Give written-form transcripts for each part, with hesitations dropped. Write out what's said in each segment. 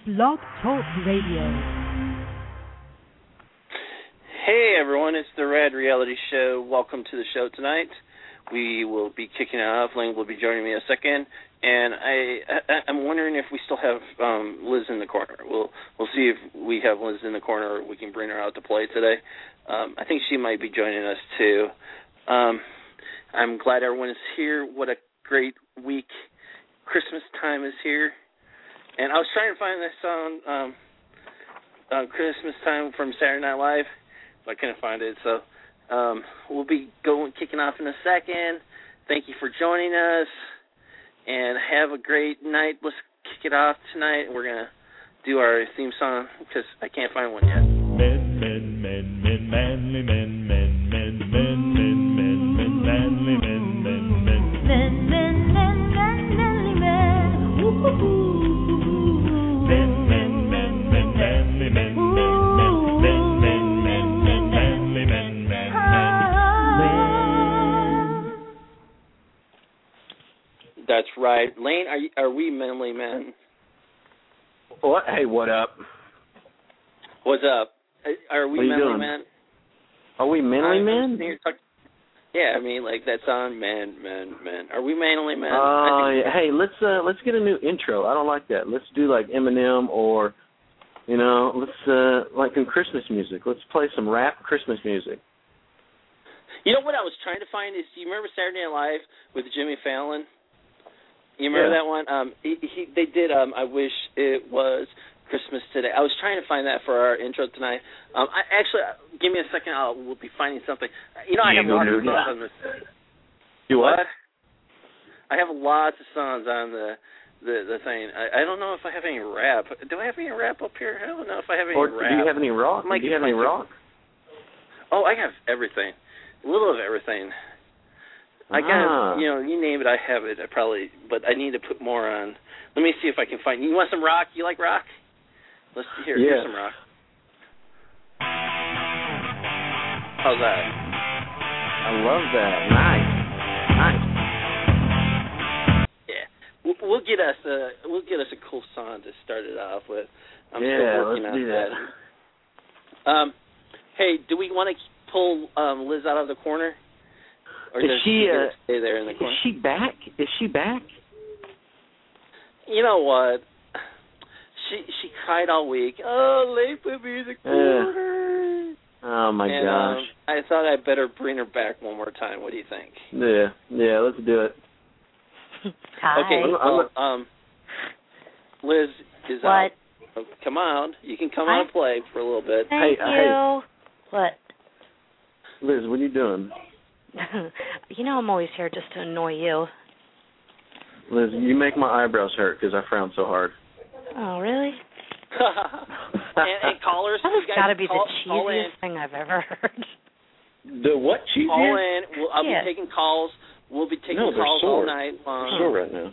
Blog Talk Radio. Hey everyone, it's the Rad Reality Show. Welcome to the show tonight. We will be kicking it off. Lane will be joining me in a second, and I'm wondering if we still have Liz in the corner. We'll see if we have Liz in the corner, or we can bring her out to play today. I think she might be joining us too. I'm glad everyone is here. What a great week! Christmas time is here, and I was trying to find this song, Christmas Time from Saturday Night Live. I couldn't find it, so we'll be kicking off in a second. Thank you for joining us, and have a great night. Let's kick it off tonight. We're going to do our theme song, because I can't find one yet. Men, men, men, men, manly men, men, men, men, men, men, men, manly men, men, men. Men, men, men, men, manly men. Woo-hoo-hoo. Men, men, men, men, manly men, men, men, men. That's right. Lane, are we manly men? What? Hey, what up? What's up? Are we manly doing? men? Are we manly men? Yeah, I mean, like that song, men. Are we manly men? Yeah. Hey, let's get a new intro. I don't like that. Let's do like Eminem or, let's like in Christmas music. Let's play some rap Christmas music. You know what I was trying to find is, do you remember Saturday Night Live with Jimmy Fallon? You remember that one? They did I Wish It Was Christmas Today. I was trying to find that for our intro tonight. Give me a second. We'll be finding something. I have lots of songs on this. You what? I have lots of songs on the thing. I don't know if I have any rap. Do I have any rap up here? I don't know if I have any rap. Do you have any rock? Do you have any rock? Oh, I have everything. A little of everything. I got, you name it, I have it. But I need to put more on. Let me see if I can find. You want some rock? You like rock? Let's see here. Yeah. Here's some rock. How's that? I love that. Nice. Yeah. We'll get us a cool song to start it off with. I'm still working let's on do that. Hey, do we want to pull Liz out of the corner? Or does she stay there in the corner? Is she back? You know what? She cried all week. Oh, late put me in the corner. Oh my gosh! I thought I'd better bring her back one more time. What do you think? Yeah, let's do it. Hi. Okay. Liz is what? out. Oh, come on, you can come on and play for a little bit. Thank you. Hey. What? Liz, what are you doing? I'm always here just to annoy you. Liz, you make my eyebrows hurt because I frown so hard. Oh, really? and callers, that has got to be the call cheesiest thing I've ever heard. The what cheesiest? Call in. I'll be taking calls. We'll be taking calls all night long. I'm sore right now.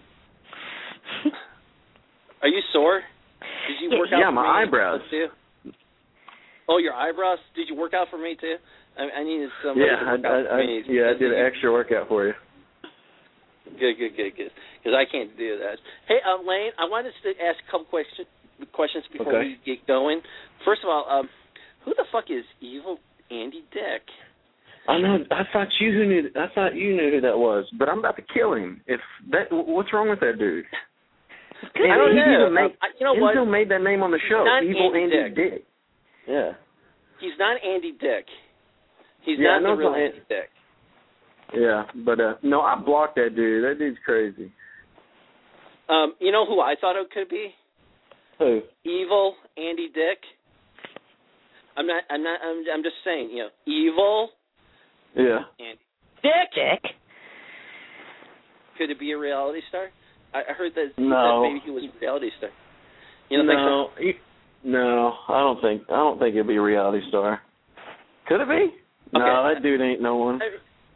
Are you sore? Did you work out for me? Yeah, my eyebrows. Too? Oh, your eyebrows? Did you work out for me, too? I needed somebody to work out for me. I did an extra workout for you. Good. Because I can't do that. Hey, Lane, I wanted to ask a couple questions before we get going. First of all, who the fuck is evil Andy Dick? I know. I thought you knew who that was, but I'm about to kill him. What's wrong with that dude? I don't know. You know what? Enzo made that name on the show. Evil Andy Dick. Yeah. He's not Andy Dick. He's not the real Andy Dick. Yeah, but no, I blocked that dude. That dude's crazy. You know who I thought it could be? Who? Evil Andy Dick. I'm just saying, evil. Yeah. Andy Dick. Could it be a reality star? I heard that maybe he was a reality star. You don't think so? No, I don't think it'd be a reality star. Could it be? Okay. No, that dude ain't no one.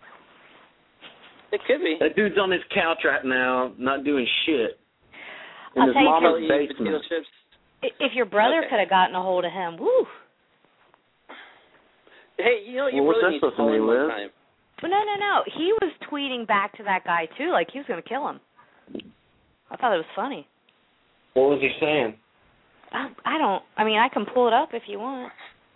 It could be. That dude's on his couch right now, not doing shit. In I'll his tell you mama's basement. If your brother could have gotten a hold of him, woo. Hey, you what's really need to call him one time. But no. He was tweeting back to that guy, too, like he was going to kill him. I thought it was funny. What was he saying? I can pull it up if you want.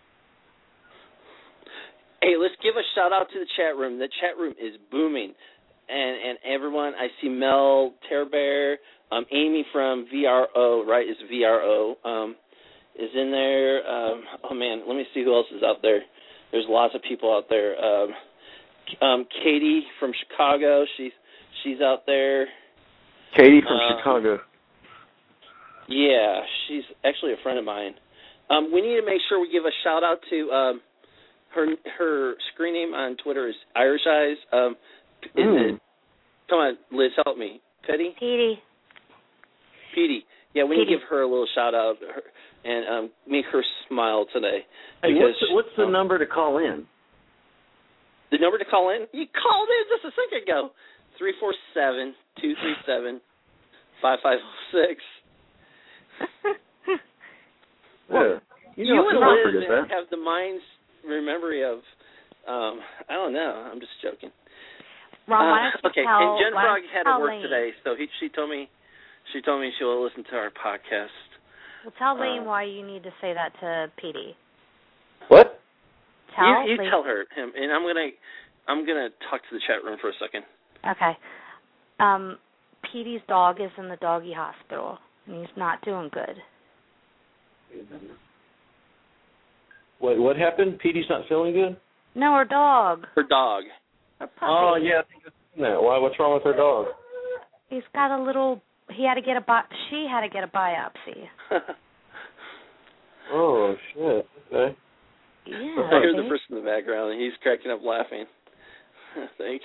Hey, let's give a shout-out to the chat room. The chat room is booming. And everyone, I see Mel, Terror Bear, Amy from VRO, right, is VRO, is in there. Oh, man, let me see who else is out there. There's lots of people out there. Katie from Chicago, she's out there. Katie from Chicago. Yeah, she's actually a friend of mine. We need to make sure we give a shout-out to her screen name on Twitter is Irish Eyes. Come on, Liz, help me. Petey? Petey. Yeah, we need to give her a little shout-out and make her smile today. Hey, what's the number to call in? The number to call in? You called in just a second ago. 347-237-5506. Well, you and Liz have the mind's memory of, I don't know. I'm just joking. Ron, okay, and Jen Frog had to work today, so she told me she will listen to our podcast. Well, tell Lane why you need to say that to Petey. What? You tell him, and I'm gonna talk to the chat room for a second. Okay. Petey's dog is in the doggy hospital, and he's not doing good. What happened? Petey's not feeling good? No, her dog. Her dog. Her puppy. Oh, yeah, I think I've seen that. Why? What's wrong with her dog? He's got a little. She had to get a biopsy. Oh, shit. Okay. Yeah. I hear the person in the background, and he's cracking up laughing. Thank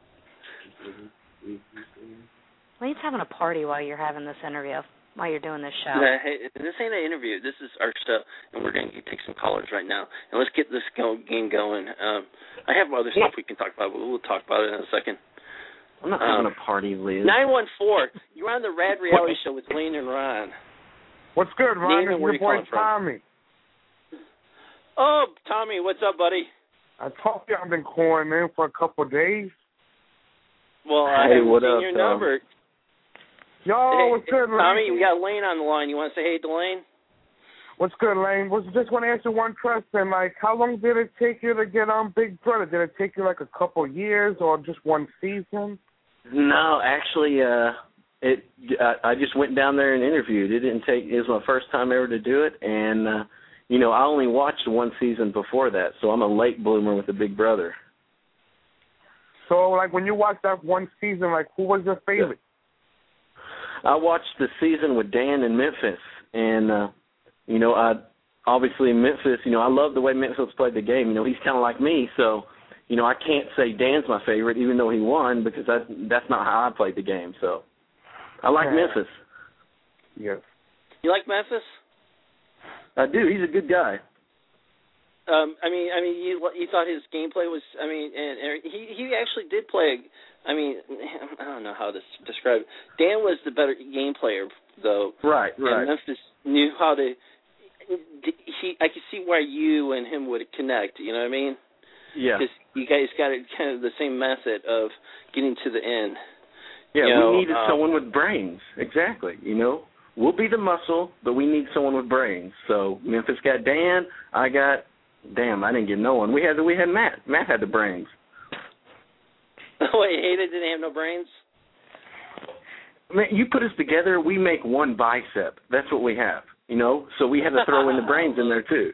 you. Lane's having a party while you're having this interview, while you're doing this show. Hey, this ain't an interview. This is our show, and we're going to take some callers right now. And let's get this game going. I have other stuff we can talk about, but we'll talk about it in a second. I'm not having a party, Liz. 914, you're on the Rad Reality Show with Lane and Ron. What's good, Ron? Name and where you your boy calling Tommy. Oh, Tommy, what's up, buddy? I told you I've been calling in for a couple of days. Well, I haven't seen your number. Yo, what's good, Lane? Tommy, we got Lane on the line. You want to say hey to Lane? What's good, Lane? Just want to answer one question. Like, how long did it take you to get on Big Brother? Did it take you like a couple of years or just one season? No, actually, I just went down there and interviewed. It was my first time ever to do it, and I only watched one season before that, so I'm a late bloomer with the Big Brother. So, like, when you watched that one season, like, who was your favorite? I watched the season with Dan in Memphis, and obviously Memphis. I love the way Memphis played the game. He's kind of like me, so. I can't say Dan's my favorite, even though he won, because that's not how I played the game. So, I like Memphis. Yes. You like Memphis? I do. He's a good guy. You thought his gameplay was. And he actually did play. I don't know how to describe it. Dan was the better game player, though. Right. And Memphis knew how to. I could see why you and him would connect. You know what I mean? Yeah. Because you guys got kind of the same method of getting to the end. Yeah, we needed someone with brains. Exactly. We'll be the muscle, but we need someone with brains. So Memphis got Dan. I didn't get no one. We had Matt. Matt had the brains. Wait, Hayden didn't have no brains? Man, you put us together, we make one bicep. That's what we have. So we had to throw in the brains in there too.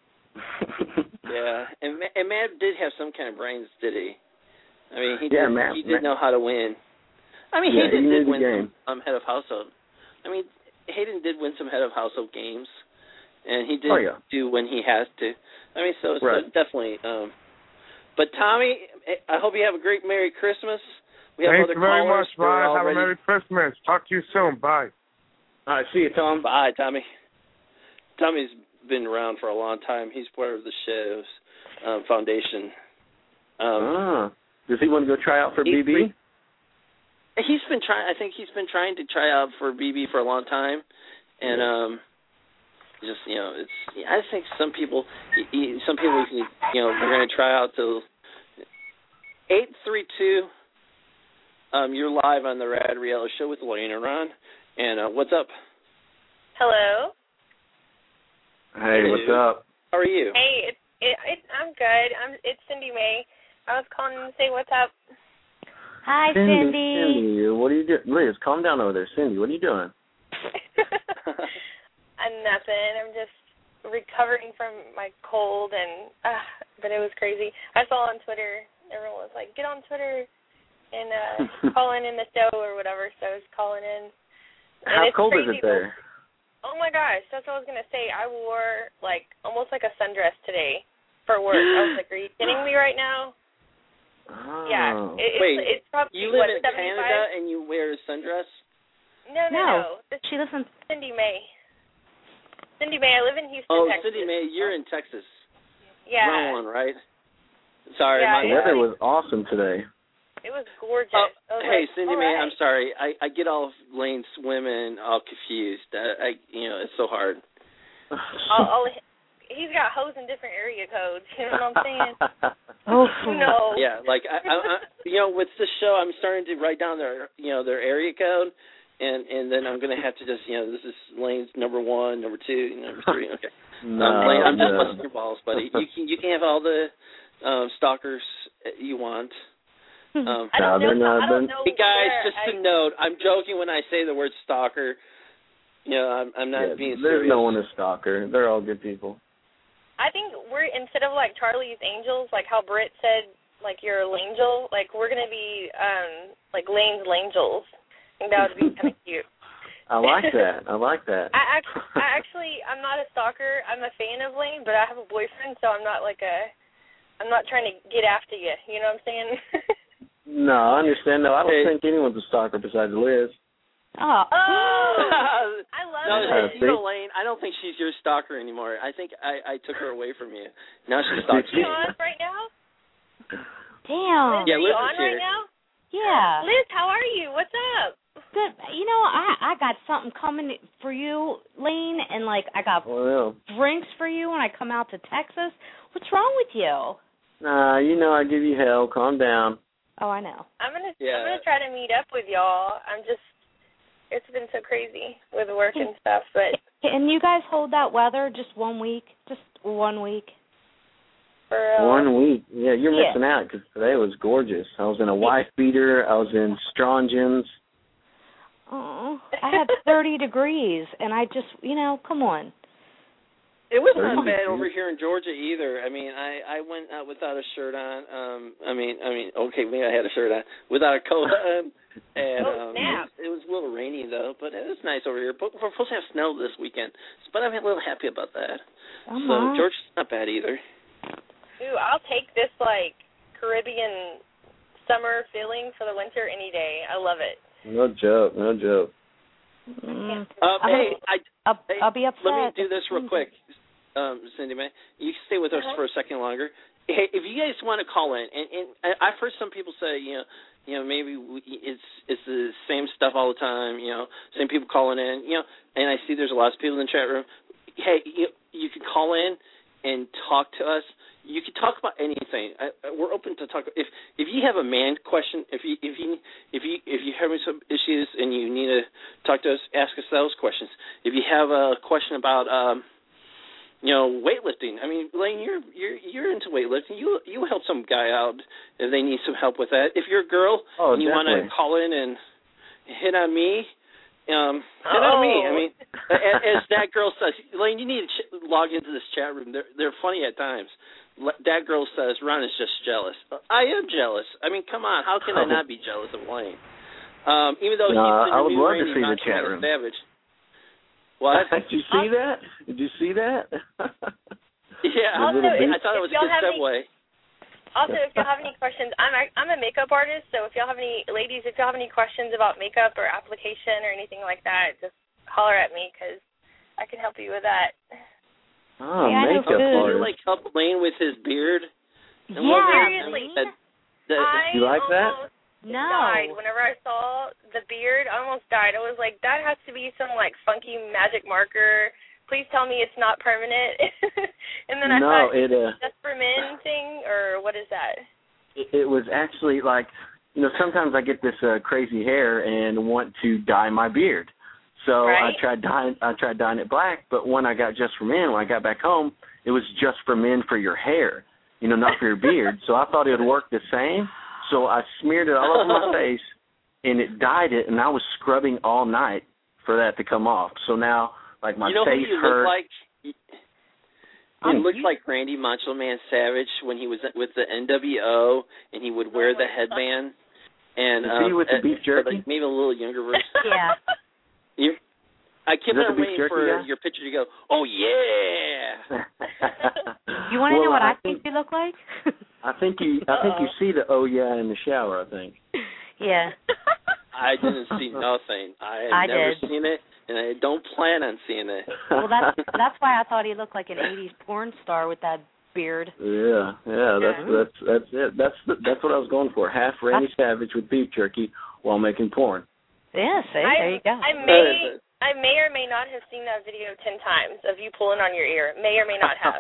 Yeah, and Matt did have some kind of brains, did he? He did know how to win. Hayden did win some head of household. Hayden did win some head of household games, and he did do when he has to. So definitely. But Tommy, I hope you have a great Merry Christmas. We have Thank other you very callers. much, Ryan. Have a Merry Christmas. Talk to you soon. Bye. All right, see you, Tom. Bye, Tommy. Tommy's been around for a long time. He's part of the show's foundation. Does he want to go try out for BB? He's been trying. I think he's been trying to try out for BB for a long time, and it's. I think some people they're going to try out till 832. You're live on the Rad Reality Show with Lane and Ron, and what's up? Hello. Hey, what's up? How are you? Hey, I'm good. It's Cindy May. I was calling to say what's up. Hi, Cindy. Cindy, what are you doing? Liz, calm down over there. Cindy, what are you doing? I'm nothing. I'm just recovering from my cold, but it was crazy. I saw on Twitter, everyone was like, get on Twitter and call in the show or whatever, so I was calling in. How cold crazy. is it there? Oh, my gosh, that's what I was going to say. I wore, almost like a sundress today for work. I was like, are you kidding me right now? Oh. Yeah. Wait, it's probably, you live in 75? Canada and you wear a sundress? No. She lives in Cindy May. Cindy May, I live in Houston, Texas. Cindy May, you're in Texas. Yeah. Wrong one, right? Sorry, Yeah, The weather was awesome today. It was gorgeous. Hey, Cindy May, right. I'm sorry. I get all of Lane's women all confused. It's so hard. He's got hoes in different area codes. You know what I'm saying? Oh, no. Yeah, I with this show, I'm starting to write down their area code, and then I'm gonna have to just, this is Lane's number 1, number 2, number 3. Okay. Lane, I'm just busting your balls, buddy. You can have all the stalkers you want. I don't know. Hey guys, just a note. I'm joking when I say the word stalker. I'm not being serious. There's no one a stalker. They're all good people. I think we're, instead of like Charlie's Angels, like how Britt said, like you're a Langel, like we're gonna be like Lane's Langels. I think that would be kind of cute. I like that. I I'm not a stalker. I'm a fan of Lane, but I have a boyfriend, so I'm not trying to get after you. You know what I'm saying? No, I understand. No, I don't think anyone's a stalker besides Liz. Oh. I love it. Lane, I don't think she's your stalker anymore. I think I took her away from you. Now she stalks you. me. On right now? Damn. Liz, yeah, are Liz you on is here. right now? Yeah. Liz, how are you? What's up? Good. I got something coming for you, Lane, and I got drinks for you when I come out to Texas. What's wrong with you? Nah, I give you hell. Calm down. Oh, I know. I'm gonna try to meet up with y'all. It's been so crazy with work and stuff, but. Can you guys hold that weather just 1 week? Just 1 week. For 1 week. Yeah, you're missing out because today was gorgeous. I was in a wife beater. I was in Strongyns. Oh, I had 30 degrees, and I just, come on. It wasn't that bad over here in Georgia either. I mean, I went out without a shirt on. Okay, maybe I had a shirt on without a coat on, and it was a little rainy though. But it was nice over here. But we're supposed to have snow this weekend, but I'm a little happy about that. So Georgia's not bad either. Ooh, I'll take this Caribbean summer feeling for the winter any day. I love it. No joke. I'll be upset. Let me do this real quick, Cindy May. You can stay with us for a second longer. Hey, if you guys want to call in, and I've heard some people say, maybe it's the same stuff all the time, same people calling in, and I see there's a lot of people in the chat room. Hey, you can call in and talk to us. You can talk about anything. We're open to talk. If you have a man question, if you having some issues and you need to talk to us, ask us those questions. If you have a question about weightlifting, I mean, Lane, you're into weightlifting. You help some guy out if they need some help with that. If you're a girl and you want to call in and hit on me. Hit on me. I mean, as that girl says, Lane, you need to log into this chat room. They're funny at times. That girl says Ron is just jealous. I am jealous. I mean, come on. How can I not be jealous of Lane? Even though he's the new reigning Montana Savage. What? Did you see that? Yeah. Also, I thought it was a good segue. Also, if y'all have any questions, I'm a makeup artist, so if y'all have any questions about makeup or application or anything like that, just holler at me because I can help you with that. Oh, makeup artist. Did you help Lane with his beard? Seriously. You like that? No. Died whenever I saw the beard. I almost died. I was like, that has to be some funky magic marker. Please tell me it's not permanent. And then I thought, is it just for men thing, or what is that? It was actually sometimes I get this crazy hair and want to dye my beard. So right. I tried dyeing it black, but when I got Just for Men, when I got back home, it was Just for Men for your hair, not for your beard. So I thought it would work the same. So I smeared it all over my face, and it dyed it, and I was scrubbing all night for that to come off. So now, like, my face hurt. Look like? It looks like Randy Macho Man Savage when he was with the NWO, and he would wear the headband. And is he with the beef jerky? Like maybe a little younger version. Yeah. I kept on waiting for your picture to go, oh, yeah. You want to know what I think you look like? I think you see the oh, yeah in the shower, I think. Yeah. I didn't see nothing. I had never seen it, and I don't plan on seeing it. Well, that's why I thought he looked like an 80s porn star with that beard. Yeah, that's it. That's what I was going for. Half Randy Savage with beef jerky while making porn. Yeah, see, there you go. I may or may not have seen that video 10 times of you pulling on your ear. May or may not have.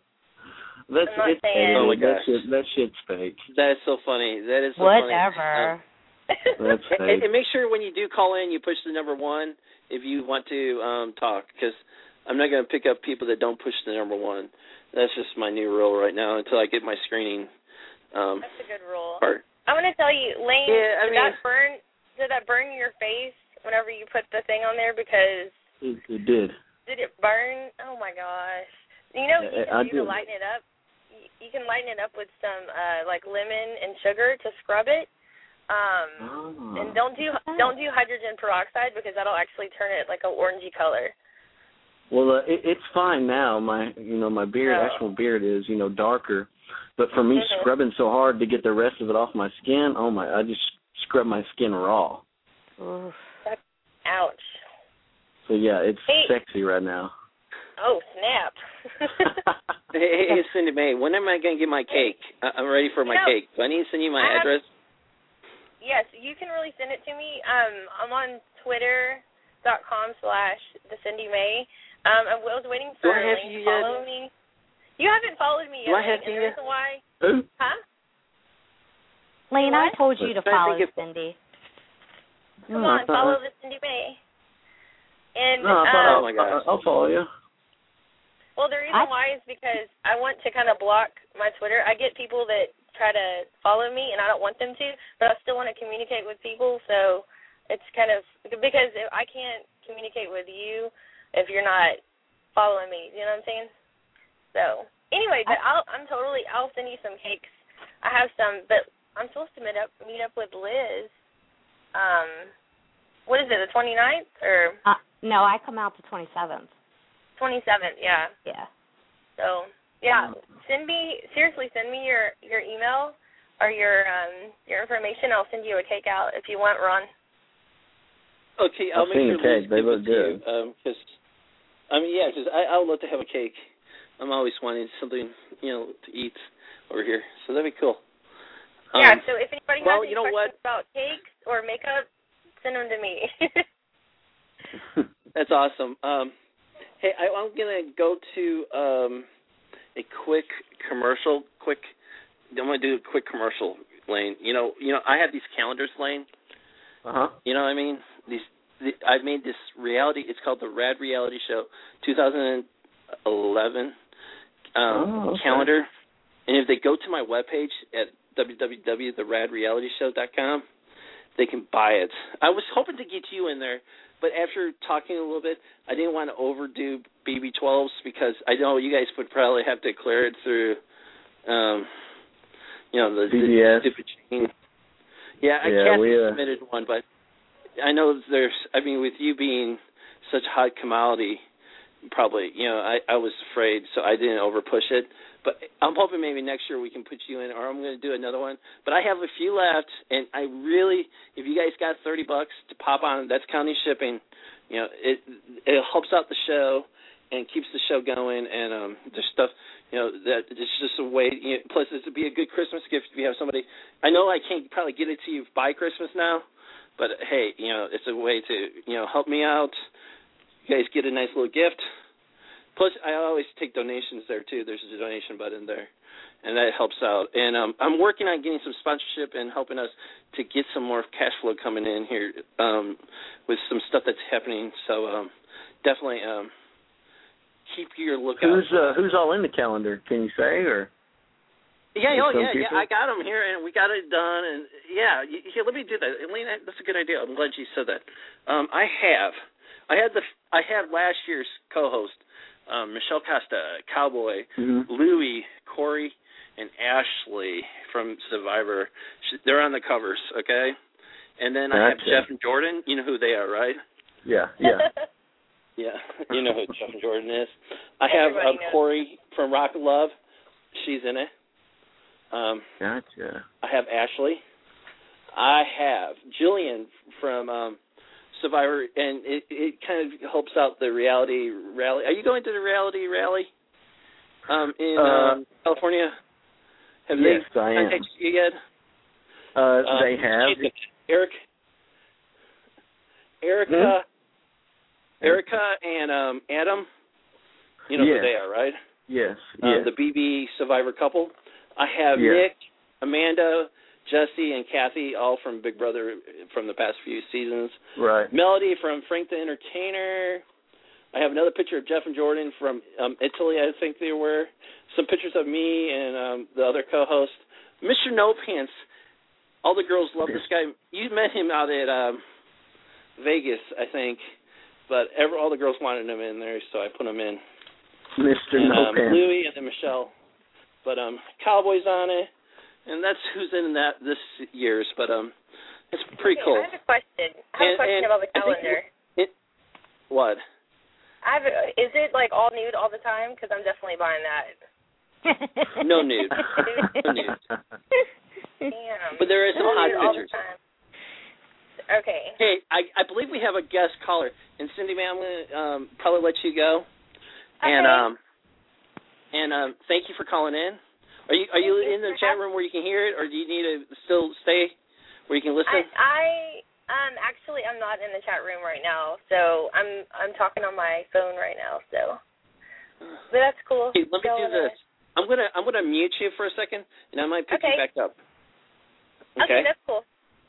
Oh my gosh, that shit's fake. That is so funny. That is so Whatever. funny. That's fake. And make sure when you do call in, you push the number 1 if you want to talk, because I'm not going to pick up people that don't push the number 1. That's just my new rule right now until I get my screening. That's a good rule. Part. I'm going to tell you, Lane, did that burn your face whenever you put the thing on there? Because it did. Did it burn? Oh my gosh! You know what you can do to lighten it up? You can lighten it up with some like lemon and sugar to scrub it. And don't do hydrogen peroxide because that'll actually turn it like an orangey color. Well, it's fine now. My beard, actual beard is darker. But for me, scrubbing so hard to get the rest of it off my skin, I just scrub my skin raw. Ouch. So yeah, it's sexy right now. Oh snap! hey, Cindy Mae, when am I going to get my cake? I'm ready for my cake. Do I need to send you my address? Yes, you can really send it to me. I'm on Twitter.com/TheCindyMae. I was waiting for Lane to follow me. You haven't followed me yet. Do I have you yet? Why? Who? Huh? Lane, I told you to follow Cindy. Come on, follow the Cindy Mae. And oh my gosh, I'll follow you. Well, the reason why is because I want to kind of block my Twitter. I get people that try to follow me, and I don't want them to, but I still want to communicate with people. So it's kind of because I can't communicate with you if you're not following me. You know what I'm saying? So anyway, but I'll send you some cakes. I have some, but I'm supposed to meet up with Liz. What is it, the 29th or? No, I come out the 27th. 27th, yeah. Yeah. So yeah, send me your email or your information. I'll send you a cake out if you want, Ron. Okay, I'll make sure cake. They look good. Because I would love to have a cake. I'm always wanting something to eat over here, so that'd be cool. Yeah. So if anybody has any questions about cakes or makeup, send them to me. That's awesome. Hey, I'm gonna go to a quick commercial. I'm gonna do a quick commercial, Lane. I have these calendars, Lane. You know what I mean? I've made this reality. It's called the Rad Reality Show 2011 calendar. And if they go to my webpage at www.theradrealityshow.com, they can buy it. I was hoping to get you in there, but after talking a little bit, I didn't want to overdo BB12s because I know you guys would probably have to clear it through, the CBS. Yeah, Kathy submitted one, but I know with you being such a hot commodity, probably, I was afraid, so I didn't over-push it. But I'm hoping maybe next year we can put you in, or I'm going to do another one. But I have a few left, and I really, if you guys got $30 to pop on, that's counting shipping. It helps out the show and keeps the show going, and there's stuff, that it's just a way. Plus, it would be a good Christmas gift if you have somebody. I know I can't probably get it to you by Christmas now, but hey, it's a way to help me out. You guys get a nice little gift. Plus, I always take donations there, too. There's a donation button there, and that helps out. And I'm working on getting some sponsorship and helping us to get some more cash flow coming in here with some stuff that's happening. So definitely keep your lookout. Who's all in the calendar? Can you say, or? Yeah, I got them here, and we got it done. And here, let me do that. Elaine, that's a good idea. I'm glad you said that. I had last year's co-host, Michelle Costa, Cowboy, Louie, Corey, and Ashley from Survivor. They're on the covers, okay? And then I have Jeff and Jordan. You know who they are, right? Yeah. Yeah, you know who Jeff and Jordan is. I have Corey from Rock of Love. She's in it. Gotcha. I have Ashley. I have Jillian from Survivor, and it kind of helps out the reality rally. Are you going to the reality rally in California? Have yes, they I am. contacted you yet? They have. Erica and Adam, you know who they are, right? Yes. The BB Survivor couple. I have Nick, Amanda, Jesse, and Kathy, all from Big Brother from the past few seasons. Right. Melody from Frank the Entertainer. I have another picture of Jeff and Jordan from Italy, I think they were. Some pictures of me and the other co-host. Mr. No Pants. All the girls love this guy. You met him out at Vegas, I think. But all the girls wanted him in there, so I put him in. Mr. No Pants. Louie and then Michelle. But Cowboy's on it, and that's who's in that this year's. But it's pretty cool. I have a question. About the calendar. What? Is it like all nude all the time? Because I'm definitely buying that. No nude. No nude. Damn. But there is some hot pictures. Okay. Hey, I believe we have a guest caller, and Cindy, man, I'm gonna probably let you go. Okay. And thank you for calling in. Are you in the chat room where you can hear it, or do you need to still stay where you can listen? Actually I'm not in the chat room right now, so I'm talking on my phone right now. So, but that's cool. Hey, let me do this. I'm gonna mute you for a second, and I might pick you back up. Okay, that's cool.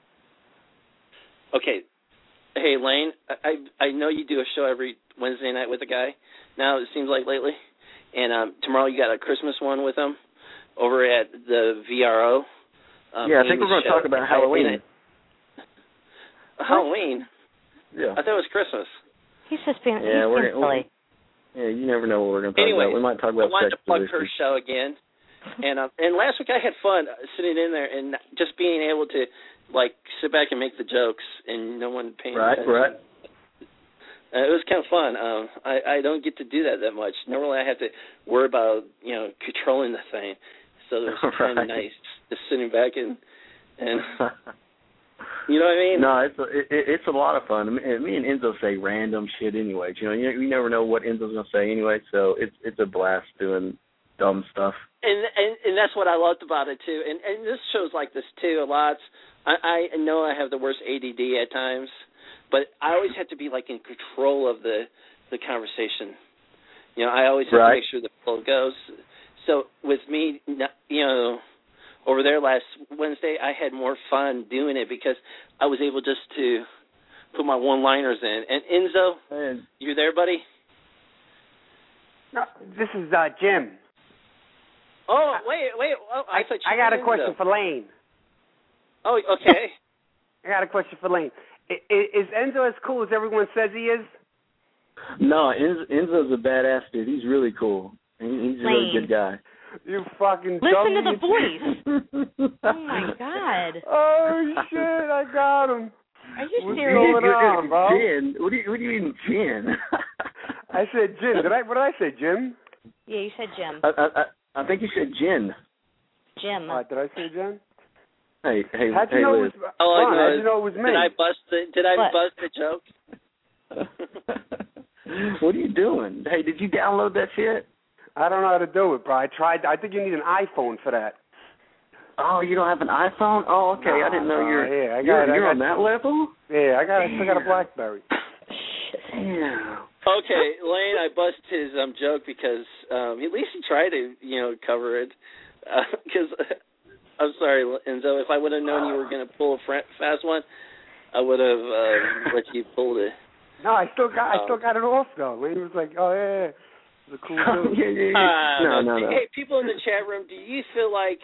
Okay. Hey, Lane, I know you do a show every Wednesday night with a guy. Now it seems like lately. And tomorrow you got a Christmas one with them over at the VRO. I think we're going to talk about Halloween. Halloween? Yeah. I thought it was Christmas. He's just being silly. Yeah, you never know what we're going to talk about. We might talk about I wanted to plug her show again. And last week I had fun sitting in there and just being able to, sit back and make the jokes and no one paying attention. Right. It was kind of fun. I don't get to do that much. Normally I have to worry about, controlling the thing. So it was kind of nice just sitting back and you know what I mean? No, it's a lot of fun. Me and Enzo say random shit anyways. You never know what Enzo's going to say anyway, so it's a blast doing dumb stuff. And that's what I loved about it, too. And this show's like this, too, a lot. I know I have the worst ADD at times, but I always have to be, in control of the conversation. I always have to make sure the flow goes. So with me, over there last Wednesday, I had more fun doing it because I was able just to put my one-liners in. And Enzo, you there, buddy? No, this is Jim. Oh, wait. Oh, I got a question for Lane. Oh, okay. I got a question for Lane. Is Enzo as cool as everyone says he is? No, Enzo's a badass dude. He's really cool. He's a really good guy. You fucking listen to the voice. Oh my God. Oh shit! I got him. Are you What's serious? going on, bro? Gin. What do you mean, Gin? I said Jim. What did I say, Jim? Yeah, you said Jim. I think you said Gin. Jim. Did I say Jim? Hey, how'd you know Liz. How'd you know it was me? Did I bust the joke? What are you doing? Hey, did you download that shit? I don't know how to do it, bro. I tried. I think you need an iPhone for that. Oh, you don't have an iPhone? Oh, okay. I didn't know you're on that level? Yeah, I still got a BlackBerry. Damn. Okay, Lane, I busted his joke because at least he tried to, cover it. Because I'm sorry, Enzo, if I would have known you were going to pull a fast one, I would have let you pull it. No, I still got it off though. Lane was like, "Oh yeah, it's a cool dude." No. Hey, people in the chat room, do you feel like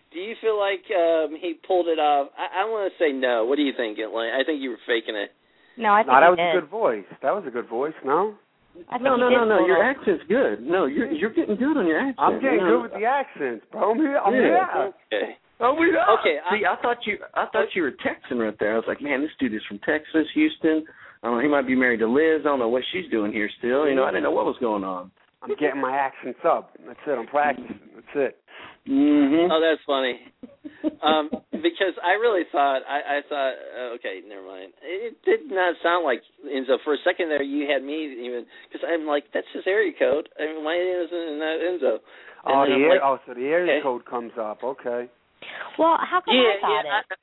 he pulled it off? I want to say no. What do you think, Lane? I think you were faking it. No, I think that was a good voice. That was a good voice. No. No. Your accent's good. No, you're getting good on your accent. I'm getting good with the accents, bro. I'm here. Okay. Okay. See, I thought you were Texan right there. I was like, man, this dude is from Texas, Houston. I don't know, he might be married to Liz. I don't know what she's doing here still. I didn't know what was going on. I'm getting my accents up. That's it. I'm practicing. That's it. Mm-hmm. Oh, that's funny. Because I really thought, I thought, okay, never mind. It did not sound like Enzo. For a second there, you had me even, because I'm like, that's his area code. I mean, why isn't that Enzo? And so the area code comes up. Okay. Well, how come I thought it?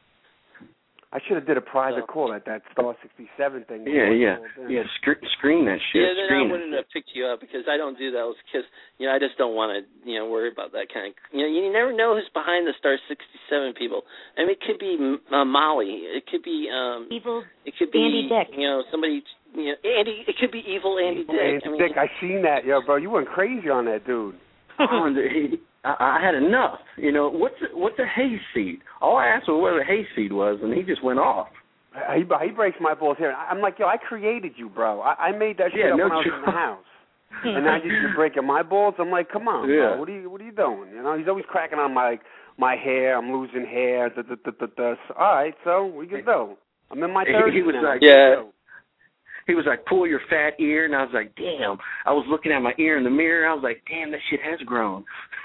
I should have did a private call at that Star 67 thing. Yeah. Screen that shit. Yeah, then I wouldn't have picked you up because I don't do those. Because I just don't want to worry about that kind of. You never know who's behind the Star 67 people. I mean, it could be Molly. It could be evil. It could be Andy Dick. Somebody. Andy. It could be evil Andy Dick. Dick, I seen that, bro. You went crazy on that dude. I had enough. What's a hayseed? All I asked was what a hayseed was, and he just went off. He breaks my balls here. I'm like, I created you, bro. I made that shit up when I was in the house. And now you're breaking my balls? I'm like, come on, bro. What are you doing? He's always cracking on my hair. I'm losing hair. All right, so we can do. I'm in my 30s he was now. Like, yeah. He was like, pull your fat ear, and I was like, damn. I was looking at my ear in the mirror. I was like, damn, that shit has grown.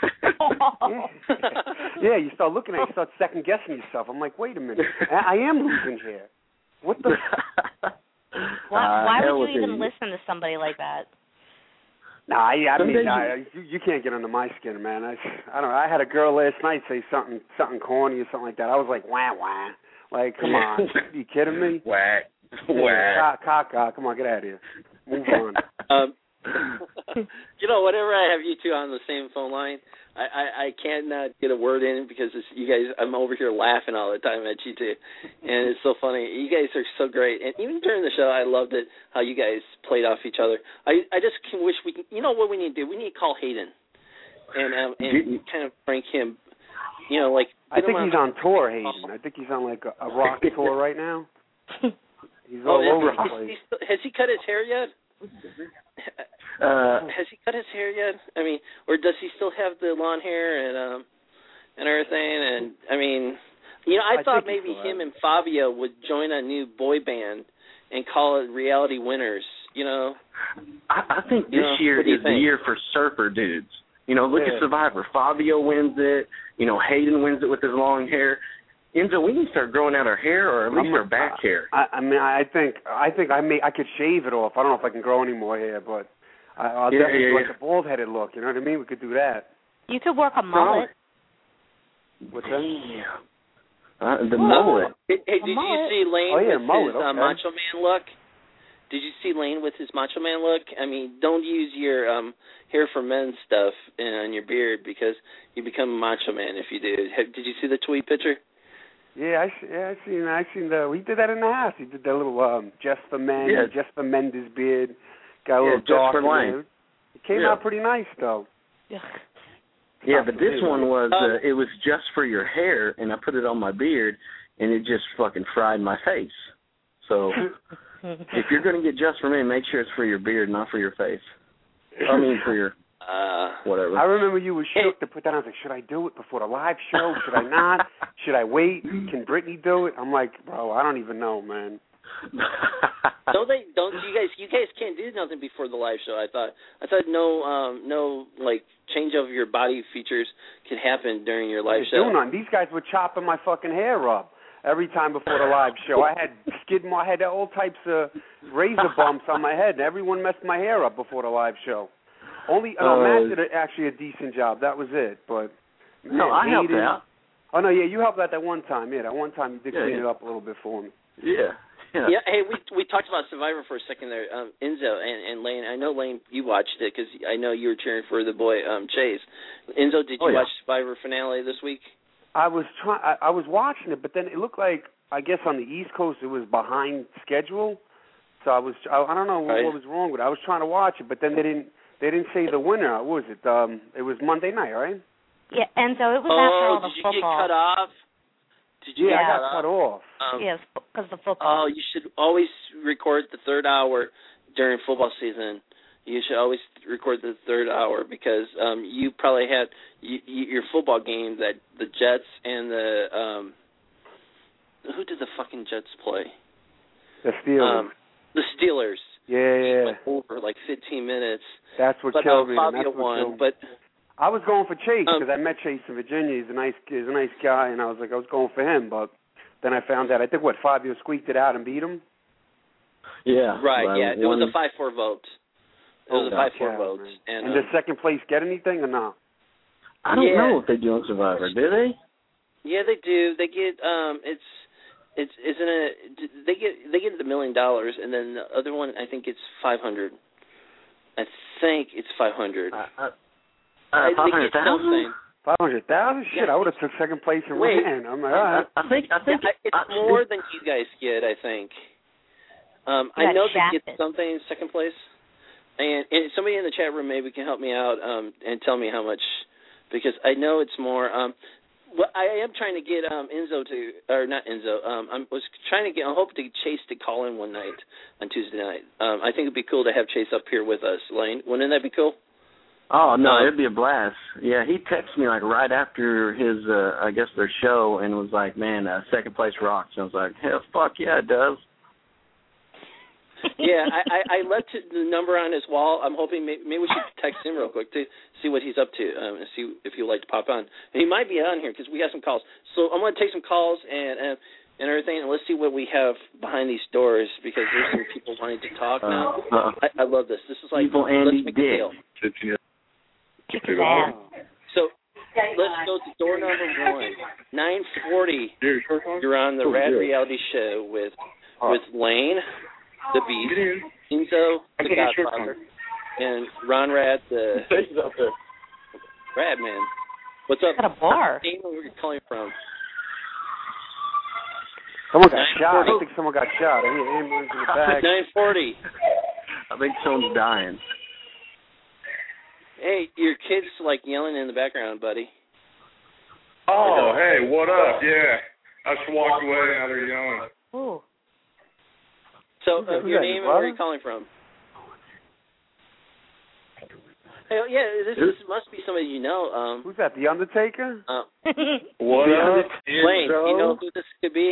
Yeah, you start looking at it, you start second-guessing yourself. I'm like, wait a minute. I am losing hair. What the? Why would you even listen to somebody like that? No, I mean, you can't get under my skin, man. I don't know. I had a girl last night say something corny or something like that. I was like, wah. Like, come on. Are you kidding me? Whack. Caca, come on, get out of here. Move on. Whenever I have you two on the same phone line, I cannot get a word in because you guys. I'm over here laughing all the time at you two, and it's so funny. You guys are so great, and even during the show, I loved it how you guys played off each other. I just wish we can. You know what we need to do? We need to call Hayden and kind of prank him. I think he's on tour, Hayden. I think he's on like a rock tour right now. He's all over the place. Has he cut his hair yet? Has he cut his hair yet? I mean, or does he still have the long hair and everything? And I mean, I thought maybe him and Fabio would join a new boy band and call it Reality Winners. I think this year is the year for surfer dudes. Look at Survivor. Fabio wins it. Hayden wins it with his long hair. Enzo, we need to start growing out our hair, or at least our back hair. I think I could shave it off. I don't know if I can grow any more hair, but I'll definitely do like a bald-headed look. You know what I mean? We could do that. You could work a mullet. What's that? The mullet. Hey, did you see Lane with his Macho Man look? Did you see Lane with his Macho Man look? I mean, don't use your hair for men stuff on your beard because you become a Macho Man if you do. Did you see the tweet picture? Yeah, I seen he did that in the house. He did that little just for men, just for Mendes beard. Got a little dark in there. It came out pretty nice though. Yeah, but this one was it was just for your hair, and I put it on my beard, and it just fucking fried my face. So if you're gonna get just for men, make sure it's for your beard, not for your face. I mean for your whatever. I remember you were shook to put that on. I was like, should I do it before the live show? Should I not? Should I wait? Can Brittany do it? I'm like, bro, I don't even know, man. You guys can't do nothing before the live show. I thought no like change of your body features could happen during your live show. These guys were chopping my fucking hair up every time before the live show. I had skid marks. I had all types of razor bumps on my head, and everyone messed my hair up before the live show. Matt did actually a decent job. That was it. But man, I helped out. Oh no, yeah, you helped out that one time. Yeah, that one time you did clean it up a little bit for me. Yeah. Yeah. Hey, we talked about Survivor for a second there. Enzo and Lane. I know Lane, you watched it because I know you were cheering for the boy Chase. Enzo, did you watch Survivor finale this week? I was watching it, but then it looked like, I guess on the East Coast it was behind schedule. So I don't know what was wrong with it. I was trying to watch it, but then they didn't say the winner. What was it? It was Monday night, right? Yeah, Enzo, it was after all the football. Did you get cut off? I got cut off. Yes, because the football. Oh, you should always record the third hour during football season. You should always record the third hour because you probably had your football game that the Jets and the who did the fucking Jets play? The Steelers. The Steelers. Yeah. Went over like 15 minutes. That's what killed me. Fabio won, but I was going for Chase because I met Chase in Virginia. He's a nice guy, and I was going for him. But then I found out, I think Fabio squeaked it out and beat him. Yeah. Right. Yeah. It was a 5-4 vote. It was a 5-4 vote. And does second place get anything or no? I don't know if they do on Survivor. Do they? Yeah, they do. They get they get the $1 million, and then the other one I think it's 500. I think it's 500. 500,000? 500,000? Shit, yeah. I would have took second place and ran. I'm like, all right. I think it's more than you guys get. I think. I know they get something in second place, and somebody in the chat room maybe can help me out and tell me how much, because I know it's more. Well, I am trying to get Enzo to, or not Enzo. I hope to get Chase to call in one night on Tuesday night. I think it'd be cool to have Chase up here with us, Lane. Wouldn't that be cool? Oh no, it'd be a blast. Yeah, he texted me like right after his, I guess their show, and was like, "Man, second place rocks." And I was like, "Hell, fuck yeah, it does." Yeah, I left the number on his wall. I'm hoping maybe we should text him real quick to see what he's up to and see if he'd like to pop on. And he might be on here because we have some calls. So I'm going to take some calls and everything, and let's see what we have behind these doors because there's some people wanting to talk now. I love this. This is like Evil Andy let's make a deal. So let's go to door number 1, 940. You're on the Rad Reality Show with Lane, the Beast, Enzo, the Godfather, and Ron Rad, the Rad Man. What's up? At a bar. Where are you calling from? Someone got shot. I think someone got shot. I hear ambulance in the back. 940. I think someone's dying. Hey, your kid's like yelling in the background, buddy. Oh, hey, what up? Yeah, I just walked away. Now they're yelling. Ooh. So, your name and where are you calling from? Hey, yeah, this must be somebody you know. Who's that, The Undertaker? What up? Lane, you know who this could be?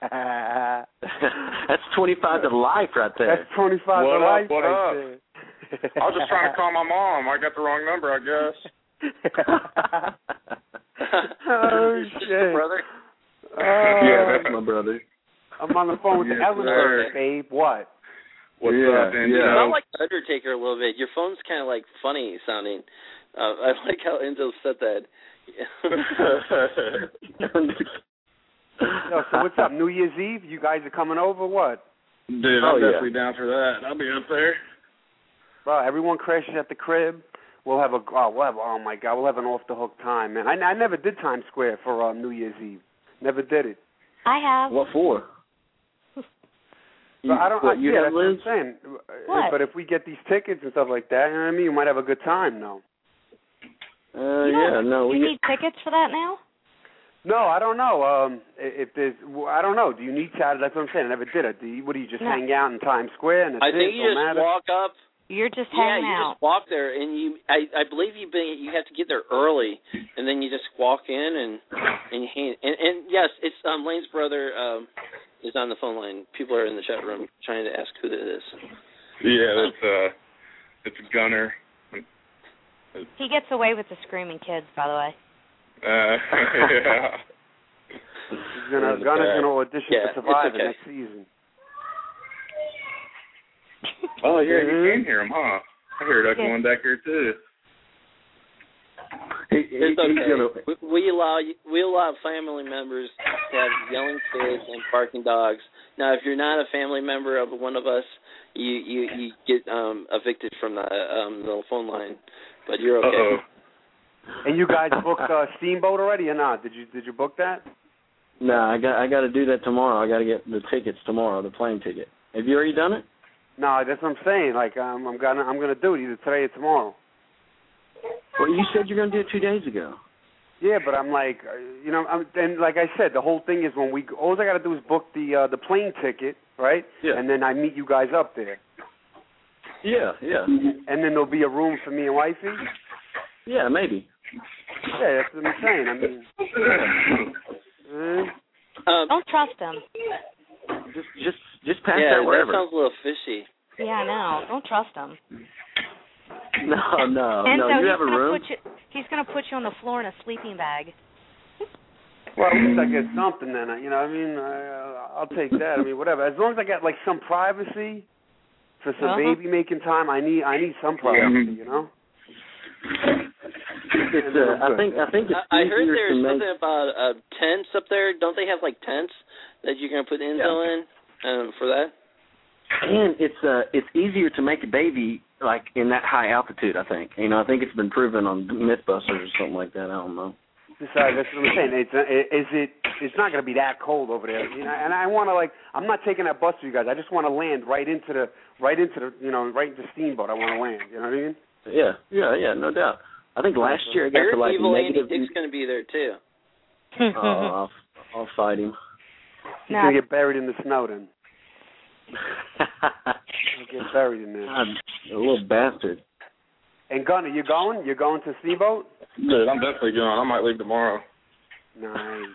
That's 25 to life right there. That's 25 to life what right up? there. I was just trying to call my mom. I got the wrong number, I guess. Oh, Is this shit. your brother? Yeah, that's my brother. I'm on the phone with Ellen, babe. What? What's up, Enzo? You sound like the Undertaker a little bit. Your phone's kind of like funny sounding. I like how Enzo said that. Yo, so what's up? New Year's Eve? You guys are coming over? What? Dude, I'm definitely down for that. I'll be up there. Bro, everyone crashes at the crib. We'll have oh my God, we'll have an off the hook time, man. I never did Times Square for New Year's Eve. Never did it. I have. What for? So I don't. What, you that's Liz? what I'm saying. What? But if we get these tickets and stuff like that, you know what I mean? We might have a good time, though. You need tickets for that now? No, I don't know. If there's, I don't know. Do you need Saturday? That's what I'm saying. I never did it. What do you just hang out in Times Square and I think you just walk up. You're just hanging you out. just walk there, and I believe you have to get there early, and then you just walk in and yes, it's Lane's brother is on the phone line. People are in the chat room trying to ask who that is. Yeah, it's Gunner. He gets away with the screaming kids, by the way. Yeah. Gunner's gonna audition for Survivor next season. Oh, yeah, you can hear him, huh? I hear Ducky one back here, too. It's okay. We allow family members to have yelling kids and barking dogs. Now, if you're not a family member of one of us, you get evicted from the phone line. But you're okay. Uh-oh. And you guys booked Steamboat already or not? Did you book that? No, I got to do that tomorrow. I got to get the tickets tomorrow, the plane ticket. Have you already done it? No, that's what I'm saying. Like I'm gonna do it either today or tomorrow. Well, you said you're gonna do it 2 days ago. Yeah, but I'm like, and like I said, the whole thing is all I got to do is book the plane ticket, right? Yeah. And then I meet you guys up there. Yeah. And then there'll be a room for me and wifey. Yeah, maybe. Yeah, that's what I'm saying. I mean, don't trust him. Just pass that wherever. That sounds a little fishy. Yeah, I know. Don't trust him. No. And so you have a room. He's gonna put you on the floor in a sleeping bag. Well, at least I get something then. You know, I mean, I'll take that. I mean, whatever. As long as I get like some privacy for some baby making time, I need some privacy. You know. I think it's I heard there's something about tents up there. Don't they have like tents that you're gonna put intel in for that? And it's easier to make a baby like in that high altitude. I think I think it's been proven on MythBusters or something like that. I don't know. That's what I'm saying. It's not going to be that cold over there. And I want to I'm not taking that bus for you guys. I just want to land right into the right into Steamboat. I want to land. You know what I mean? Yeah, no doubt. I think last year I got to like Evil negative. Andy Dick's going to be there too. I'll fight him. He's going to get buried in the snow then. He'll get buried in there. God, a little bastard. And Gunner, you going? You're going to Steamboat? Dude, I'm definitely going. I might leave tomorrow. Nice.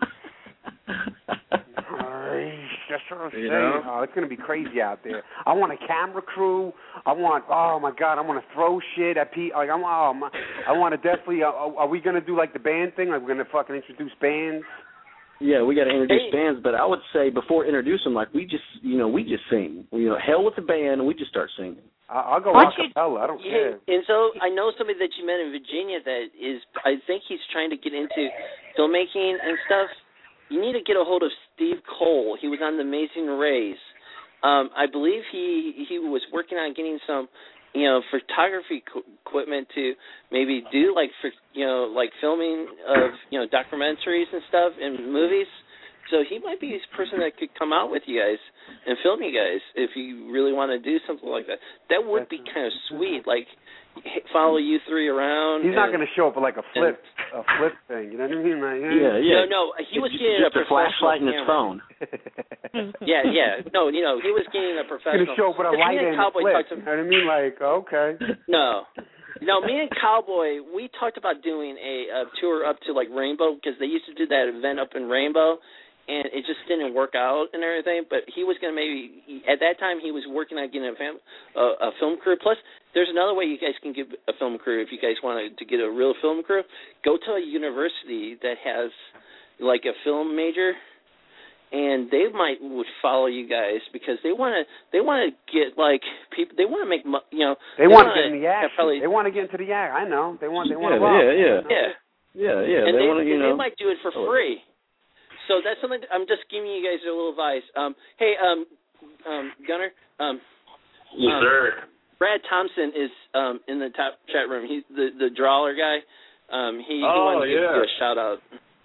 That's what I'm saying. Oh, it's going to be crazy out there. I want a camera crew. Oh my God, I want to throw shit at people. I want to definitely, are we going to do like the band thing? Like we're going to fucking introduce bands? Yeah, we got to introduce bands, but I would say before introducing them, like we just sing. Hell with the band, and we just start singing. I'll go a cappella. I don't care. And so I know somebody that you met in Virginia that is, I think he's trying to get into filmmaking and stuff. You need to get a hold of Steve Cole. He was on The Amazing Rays. I believe he was working on getting some, photography equipment to maybe do like filming of documentaries and stuff and movies. So he might be this person that could come out with you guys and film you guys if you really want to do something like that. That would be kind of sweet. Like follow you three around. He's not going to show up with like a flip thing. You know what I mean? Like, yeah. No. He was getting just a flashlight in his phone. Yeah. No, he was getting a professional. He's going to show up with a light and a flip. You know what I mean? Like, okay. No, me and Cowboy, we talked about doing a tour up to like Rainbow because they used to do that event up in Rainbow. And it just didn't work out and everything. But he was going to at that time, he was working on getting a film crew. Plus, there's another way you guys can get a film crew if you guys wanted to get a real film crew. Go to a university that has, like, a film major, and they would follow you guys because they want to get, like, people. They want to make, They want to get in the action. They want to get into the act. I know. They want to rock. Yeah. And they might do it for free. So that's something I'm just giving you guys a little advice. Hey, Gunner. Yes, sir. Brad Thompson is in the top chat room. He's the drawler guy. He wanted to give you a shout out.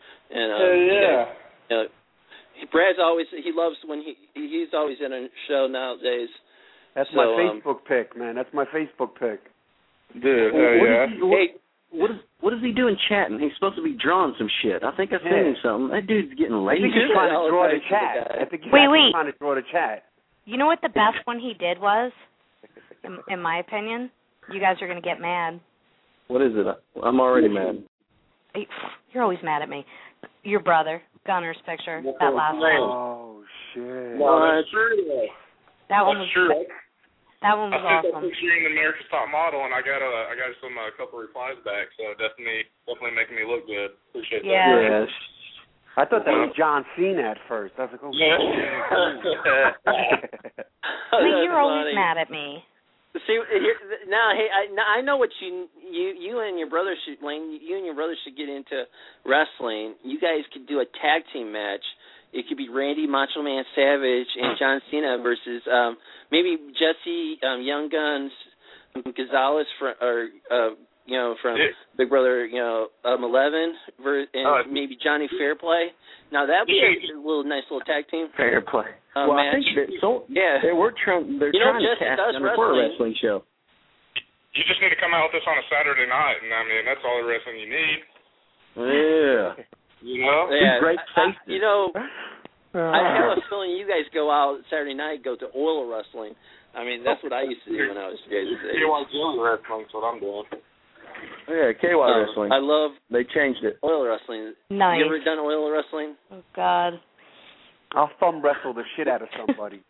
And Brad's always loves when he's always in a show nowadays. That's my Facebook pic, man. That's my Facebook pic. Dude, What is he doing chatting? He's supposed to be drawing some shit. I think I've seen him something. That dude's getting lazy. I think he's trying to draw the chat. I think he's trying to draw the chat. You know what the best one he did was? In my opinion? You guys are going to get mad. What is it? I'm already mad. You're always mad at me. Your brother, Gunner's picture, that last one. Oh, shit. What? That one was true. That one was awesome. I think I'm America's Top Model, and I got a couple replies back, so definitely making me look good. Appreciate that. Yes. I thought that was John Cena at first. I was like, oh, you're always mad at me. See, now, hey, I know what you and your brother should, Lane. You and your brother should get into wrestling. You guys could do a tag team match. it could be Randy Macho Man Savage and John Cena versus maybe Jesse Young Guns Gonzalez from Big Brother 11 and maybe Johnny Fairplay. Now that would be a nice little tag team. Fairplay. Well, match. I think they're trying to cast them for a wrestling show. You just need to come out with this on a Saturday night, and I mean that's all the wrestling you need. Yeah. Yeah. Great faces. I have a feeling you guys go out Saturday night, go to oil wrestling. I mean, that's what I used to do when I was a kid. KY wrestling, that's what I'm doing. Yeah, KY wrestling. I love. They changed it. Oil wrestling. Nice. You ever done oil wrestling? Oh God. I'll thumb wrestle the shit out of somebody.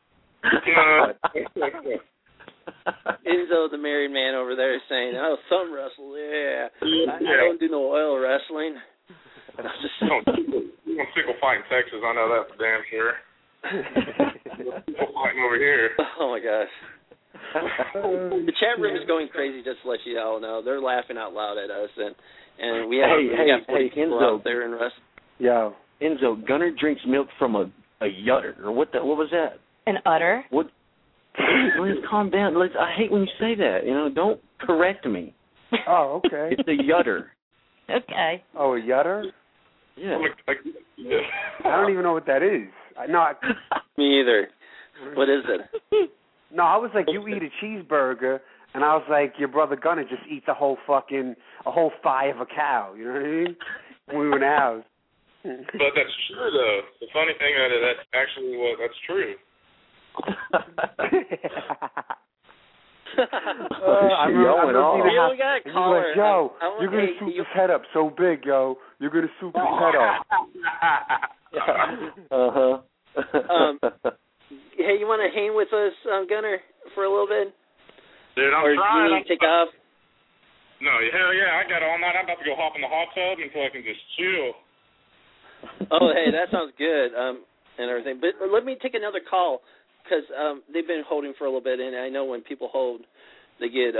Enzo, the married man over there, is saying, "Oh, thumb wrestle, yeah. I don't do no oil wrestling." You don't sickle fight in Texas. I know that for damn sure. Sickle fighting over here. Oh my gosh. The chat room is going crazy. Just to let you all know, they're laughing out loud at us, and we got 40 people Enzo, out there in rest. Yo, Enzo, Gunner drinks milk from a udder, or what was that? An udder? What? Let's calm down. I hate when you say that. Don't correct me. Oh, okay. It's a udder. Okay. Oh, a udder? Yeah. I don't even know what that is. Me either. What is it? No, I was like, you eat a cheeseburger, and I was like, your brother Gunner just eats a whole thigh of a cow. You know what I mean? When we were in the house. But that's true, though. The funny thing about it, that's actually that's true. Joe, you're going to soup his head up so big, yo. You're going to soup his head up. Hey, you want to hang with us, Gunner, for a little bit? Dude, I'm trying. Or do you take off? No, hell yeah, I got all night. I'm about to go hop in the hot tub until I can just chill. Oh, hey, that sounds good, and everything. But let me take another call, because they've been holding for a little bit, and I know when people hold, they get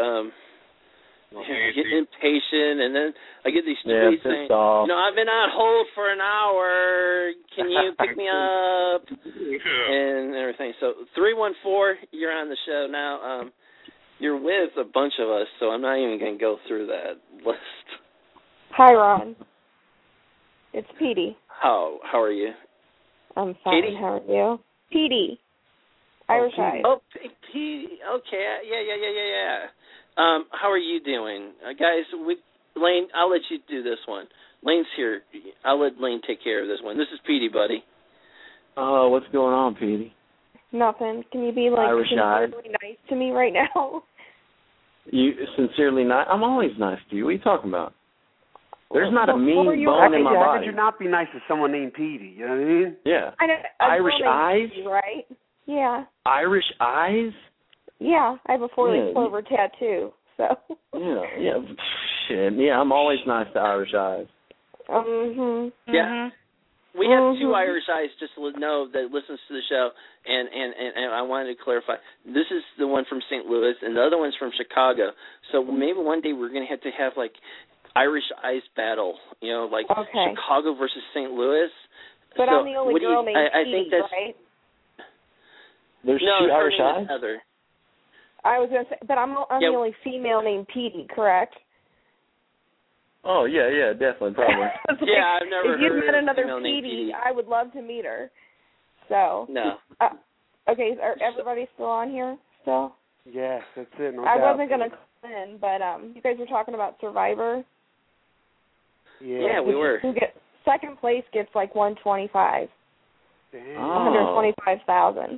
impatient, and then I get these tweets saying, I've been on hold for an hour. Can you pick me up? And everything. So 314, you're on the show now. You're with a bunch of us, so I'm not even going to go through that list. Hi, Ron. It's Petey. How are you? I'm fine. Katie? How are you? Petey. Irish Eyes. Oh, Petey. Okay. Yeah. How are you doing? Guys, Lane, I'll let you do this one. Lane's here. I'll let Lane take care of this one. This is Petey, buddy. Oh, what's going on, Petey? Nothing. Can you be sincerely nice to me right now? You sincerely nice? I'm always nice to you. What are you talking about? There's not a mean bone in my body. How could you not be nice to someone named Petey? You know what I mean? Yeah. Irish Eyes? Petey, right? Yeah. Irish Eyes? Yeah, I have a 4-leaf clover tattoo, so. Yeah. Shit. Yeah, I'm always nice to Irish Eyes. Yeah. We have two Irish Eyes, just to know, that listens to the show, and I wanted to clarify. This is the one from St. Louis, and the other one's from Chicago. So maybe one day we're going to have like Irish Eyes battle, Chicago versus St. Louis. But I'm the only girl named Petey, right? There's two Irish Eyes? Heather. I was going to say, but I'm the only female named Petey, correct? Oh, yeah, definitely, probably. I've never heard of If you met another Petey, I would love to meet her. So. No. Okay, are everybody still on here still? Yes, that's it. No I doubt. wasn't going to call in, but you guys were talking about Survivor. Yeah, we were. Second place gets like $125,000. Damn. $125,000.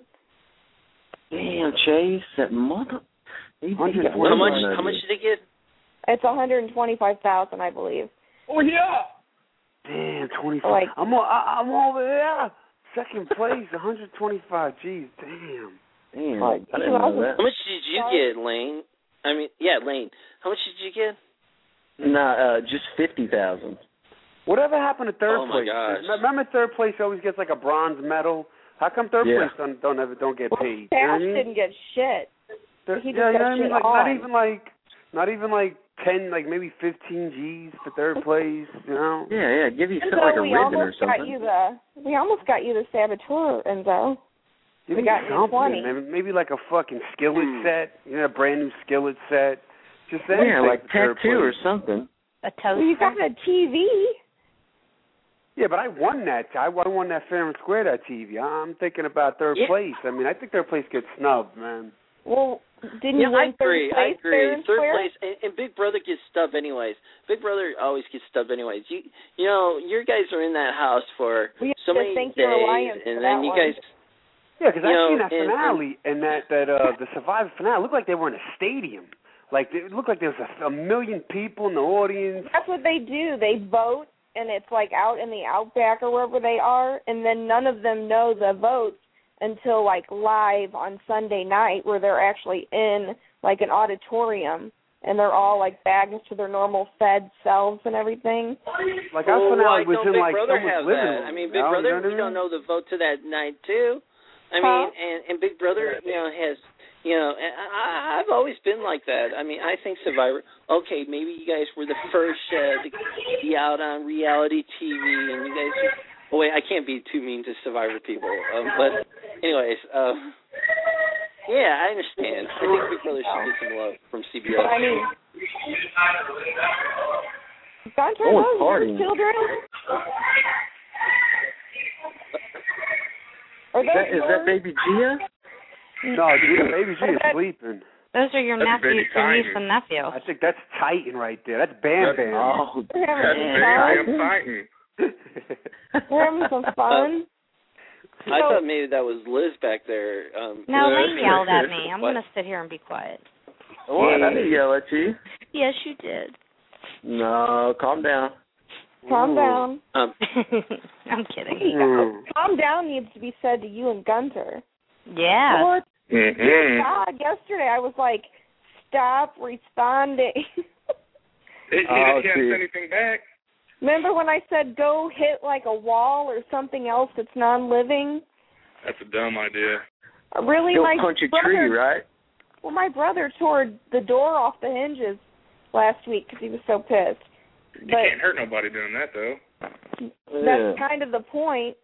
Damn, Chase, that mother. How much did they get? It's $125,000, I believe. Oh yeah. Damn, 25. I'm over there. Second place, 125. Jeez, damn. I didn't know that. How much did you get, Lane? Lane. How much did you get? Nah, just 50,000. Whatever happened to third place? Oh my gosh. Remember, third place always gets like a bronze medal. How come third place don't get paid? Cash didn't get shit. Not even like 10, like maybe 15 G's for third place, you know? Yeah, give you something like a ribbon or something. We almost got you the Saboteur, Enzo. Give me something, maybe like a fucking skillet set, a brand new skillet set. Just anything. Yeah, like tattoo or something. A toaster. Well, you got a TV. Yeah, but I won that. I won that fair and square, that TV. I'm thinking about third place. I mean, I think third place gets snubbed, man. Well, didn't you win third place? I agree. Third place, and Big Brother gets stubbed anyways. Big Brother always gets stubbed anyways. You know, your guys are in that house for so many days, and then you guys. Yeah, because I've seen that finale and that the Survivor finale. It looked like they were in a stadium. Like it looked like there was a million people in the audience. That's what they do. They vote, and it's like out in the outback or wherever they are, and then none of them know the votes until like live on Sunday night, where they're actually in like an auditorium, and they're all like bagged to their normal fed selves and everything. Like our finale was in Big like Brother someone's living room. I mean, Big Brother, we don't know the vote to that night too. I mean, and Big Brother, has, I've always been like that. I mean, I think Survivor, okay, maybe you guys were the first to be out on reality TV, and you guys, wait, I can't be too mean to Survivor people. But anyways, yeah, I understand. I think Big Brother should get some love from CBS. But I mean, Gunter, those your children? Is that baby Gia? No, baby Gia is sleeping. Those are your nephews, your niece and nephew. I think that's Titan right there. That's Bam Bam. Oh, that's Bam Bam Titan. We're having some fun. I thought maybe that was Liz back there. No, Lane yelled at me. I'm going to sit here and be quiet. What? I didn't yell at you. Yes, you did. No, calm down. Calm down. I'm kidding. Calm down needs to be said to you and Gunter. Yeah. What? God, yesterday I was like, stop responding. He can't say anything back. Remember when I said go hit like a wall or something else that's non-living? That's a dumb idea. Really, go my punch a brother, tree, right? Well, my brother tore the door off the hinges last week because he was so pissed. You can't hurt nobody doing that, though. That's kind of the point.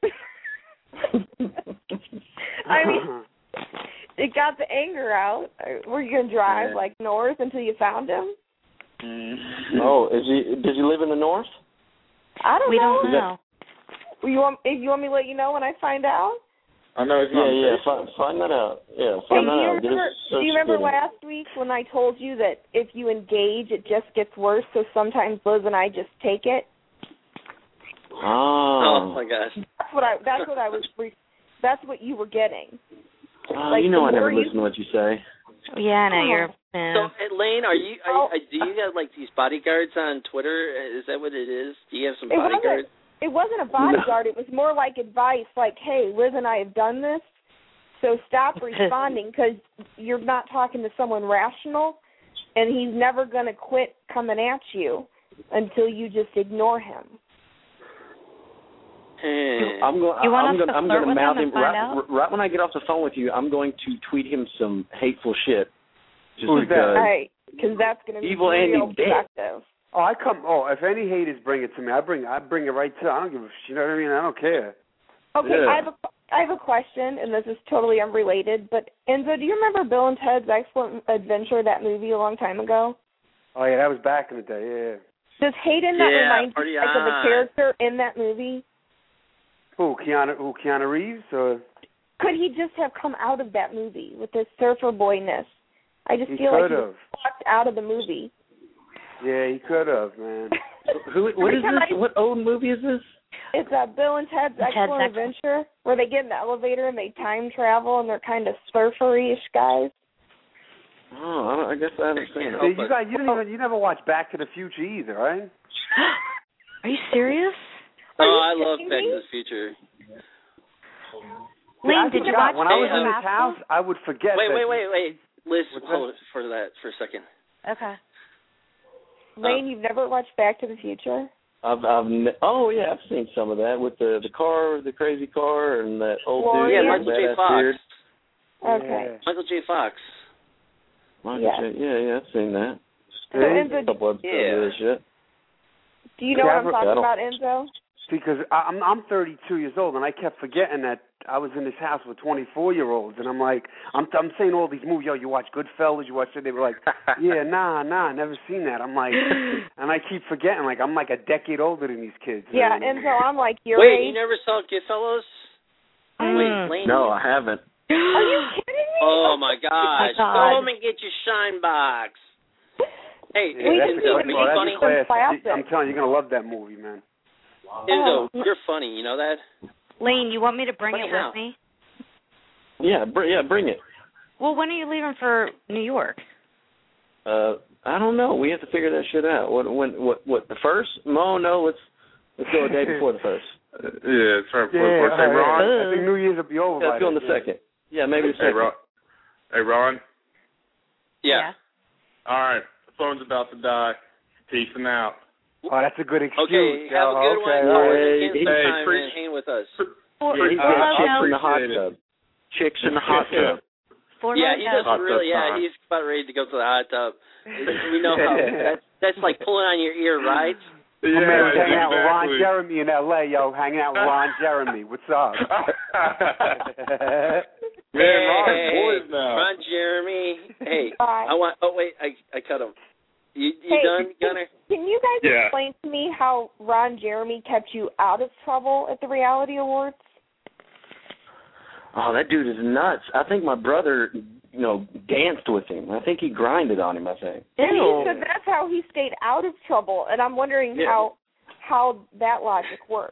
I mean, it got the anger out. Were you going to drive, like, north until you found him? Oh, does he live in the north? I don't know. We don't know. You want me to let you know when I find out? I know it's not. Find that out. Yeah, find that out. Do you remember last week when I told you that if you engage, it just gets worse, so sometimes Liz and I just take it? Oh my gosh. That's what you were getting. Like, I never listen to what you say. Yeah, I know you're. So, Elaine, do you have like these bodyguards on Twitter? Is that what it is? Do you have some bodyguards? It wasn't a bodyguard. No. It was more like advice, like, hey, Liz and I have done this, so stop responding because you're not talking to someone rational, and he's never going to quit coming at you until you just ignore him. I'm going to mouth him right when I get off the phone with you. I'm going to tweet him some hateful shit. Who's that? Right, because that's going to be evil real productive. If any haters bring it to me, I bring it right to. I don't give a shit. You know what I mean? I don't care. Okay, yeah. I have a question, and this is totally unrelated. But Enzo, do you remember Bill and Ted's Excellent Adventure, that movie a long time ago? Oh yeah, that was back in the day. Yeah. Does Hayden remind you of a character in that movie? Who, Keanu Reeves? Or? Could he just have come out of that movie with his surfer boyness? I just feel like he walked out of the movie. Yeah, he could have, man. What is this? What old movie is this? It's Bill and Ted's Excellent Adventure, where they get in the elevator and they time travel, and they're kind of surfer-ish guys. Oh, I guess I haven't seen it. You never watched Back to the Future either, right? Are you serious? I love Back to the Future. Lane, did you watch when I was in his house, I would forget. Wait. Liz, hold for that for a second. Okay. Lane, you've never watched Back to the Future? I've seen some of that with the car, the crazy car, and that old dude. Yeah, Michael J. Fox. Okay. Yeah. Michael J. Fox. Yeah, I've seen that. So Enzo, do you know what I'm talking about, Enzo? Because I'm 32 years old, and I kept forgetting that I was in this house with 24-year-olds, and I'm like, I'm saying all these movies. Yo, you watch Goodfellas? You watch it? They were like, yeah, nah, never seen that. I'm like, and I keep forgetting, like I'm like a decade older than these kids. Yeah, Enzo, I'm like your age. Wait, you never saw Goodfellas? Wait, Lane. No, I haven't. Are you kidding me? Oh my gosh! Go home and get your shine box. Hey, Enzo, are you funny? I'm telling you, you're gonna love that movie, man. Enzo, you're funny. You know that? Lane, you want me to bring it with me? Yeah, bring it. Well, when are you leaving for New York? I don't know. We have to figure that shit out. What the first? No, let's go a day before the first. Yeah, it's right before the first. Hey, Ron. I think New Year's will be over. Let's go on the second. Yeah, maybe the second. Hey, Ron. Yeah. All right. The phone's about to die. Peacing out. Oh, that's a good excuse. Okay, have a good one. Hang with us. He's got chicks in the hot tub. Chicks in the hot tub. Yeah, he doesn't really. Yeah, he's about ready to go to the hot tub. We know how that's like pulling on your ear, right? Yeah, man, hanging out with Ron Jeremy in L.A., yo. Hanging out with Ron Jeremy. What's up? Man, Ron's boys now. Ron Jeremy. Hey, I want. Oh wait, I cut him. You done, Gunner? Can you guys explain to me how Ron Jeremy kept you out of trouble at the Reality Awards? Oh, that dude is nuts. I think my brother, danced with him. I think he grinded on him, I think. And he said that's how he stayed out of trouble, and I'm wondering how that logic works.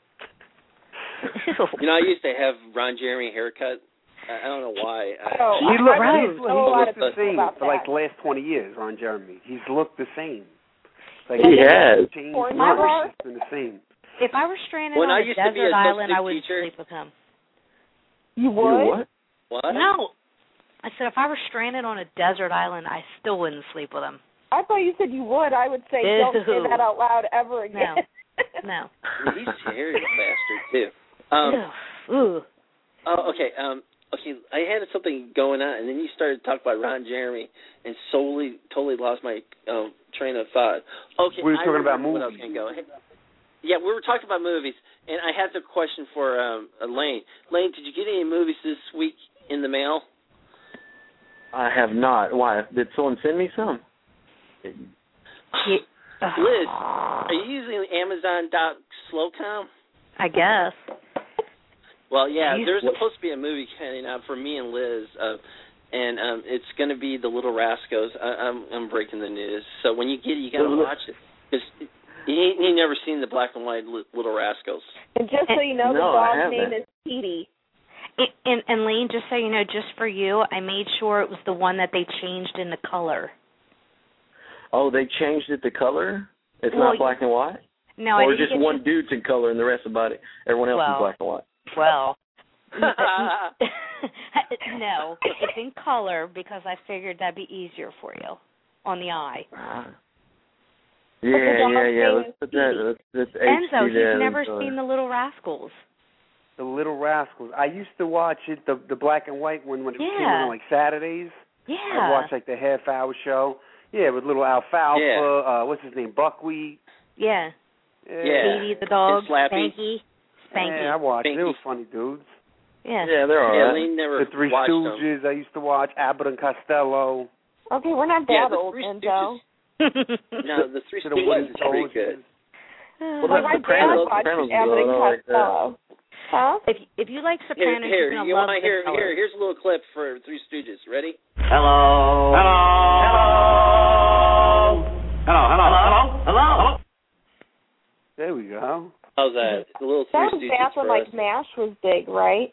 I used to have Ron Jeremy haircut. I don't know why. He looked the same for like the last 20 years, Ron Jeremy. He's looked the same. Like he has. Been the same. If I were stranded on a desert island, I would sleep with him. You would? What? No. I said if I were stranded on a desert island, I still wouldn't sleep with him. I thought you said you would. I would say don't say that out loud ever again. No. He's a hairy bastard, too. Ooh. Oh, okay. Okay, I had something going on, and then you started talking about Ron Jeremy, and totally lost my train of thought. Okay, we were talking about movies. I was going to go. Yeah, we were talking about movies, and I have a question for Lane. Lane, did you get any movies this week in the mail? I have not. Why? Did someone send me some? Liz, are you using Amazon.slowcom? I guess. Well, yeah, there's supposed to be a movie coming out for me and Liz, and it's going to be The Little Rascals. I'm breaking the news. So when you get it, you got to watch it. Because he never seen the black and white Little Rascals. And just so you know, the dog's name is Petey. And Lane, just so you know, just for you, I made sure it was the one that they changed in the color. Oh, they changed it to color? It's not black and white? No, or just one dude's in color and the rest of the body, everyone else is black and white? Well, no, it's in color because I figured that'd be easier for you on the eye. Yeah. Let's put that. Let's Enzo, he's never seen The Little Rascals. The Little Rascals. I used to watch it, the black and white one when it came on like Saturdays. Yeah. I'd watch like the half-hour show. Yeah, with little Alfalfa. Yeah. What's his name? Buckwheat. Yeah. Petey the dog. Spanky. Yeah, I watched it. They were funny dudes. Yeah, they're all right. The Three Stooges I used to watch. Abbott and Costello. Okay, we're not that old, Enzo. No, the Three Stooges is pretty good. Well, that's Sopranos. Sopranos Abbott and Costello. Huh? If you like Sopranos, you're going to love this color. Here's a little clip for Three Stooges. Ready? Hello. There we go. How's that? The little Three Stooges. That was back when like MASH was big, right?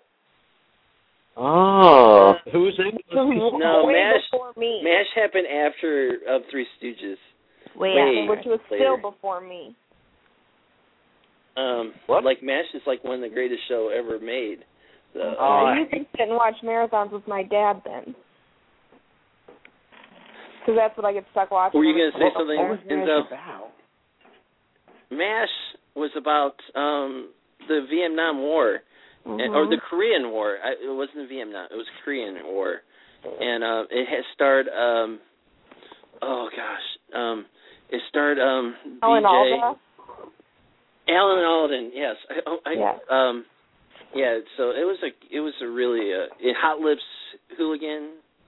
Oh, who's in? No, before me. MASH happened after Three Stooges. Which was still before me. Like MASH is like one of the greatest show ever made. So. You can sit and watch marathons with my dad then. Because that's what I get stuck watching. Were you going to say something? What was MASH about? MASH was about the Vietnam War, or the Korean War. It wasn't the Vietnam. It was the Korean War. And it has starred, It starred Alan BJ. Alan Alda, yes. So it was a really Hot Lips Hooligan,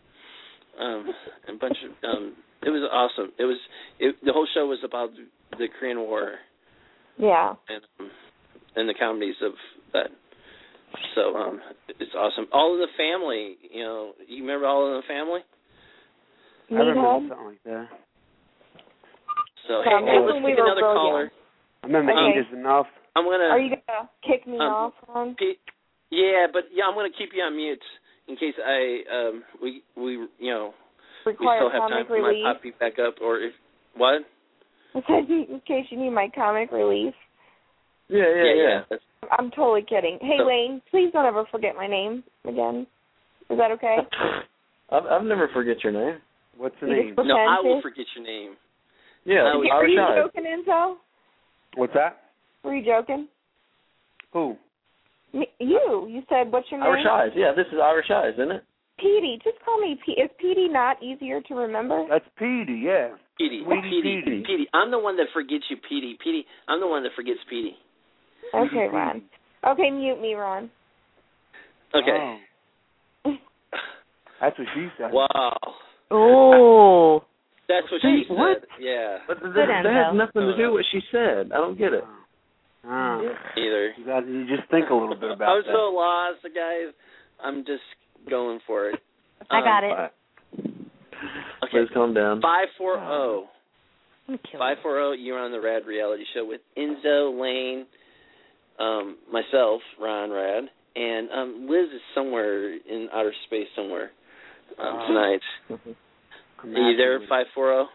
a bunch of it was awesome. The whole show was about the Korean War. Yeah. And the comedies of that. So it's awesome. All of the Family, you remember All of the Family? I remember something like that. So hey, let's take another caller. I remember Eat Is Enough. Are you gonna kick me off, Ron? I'm gonna keep you on mute in case we still have time for my poppy back up, or if what? I said in case you need my comic relief. Yeah. I'm totally kidding. Hey, Lane, please don't ever forget my name again. Is that okay? I've never forget your name. What's the name? No, I will forget your name. Yeah, are you joking, Enzo? What's that? Were you joking? Who? You said, what's your name? Irish Eyes. Yeah, this is Irish Eyes, isn't it? Petey. Just call me Petey. Is Petey not easier to remember? That's Petey, yeah. Petey. I'm the one that forgets you, Petey. I'm the one that forgets Petey. Okay, Ron. Okay, mute me, Ron. Okay. Oh. That's what she said. Wow. Oh. That's what she said. What? Yeah. But that has nothing to do with what she said. I don't get it. Either. You just think a little bit about I'm so lost, guys. I'm just going for it. I got it. Okay. Please calm down. 540. 540, you're on the Rad Reality Show with Enzo, Lane, myself, Ron Rad, and Liz is somewhere in outer space somewhere tonight. Are you there, 540?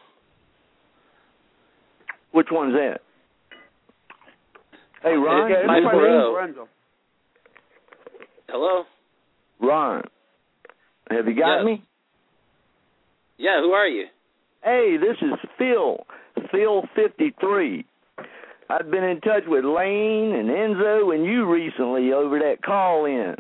Which one's that? Hey, Ron. 540. Hello? Ron. Have you got me? Yeah, who are you? Hey, this is Phil. Phil 53. I've been in touch with Lane and Enzo and you recently over that call-in.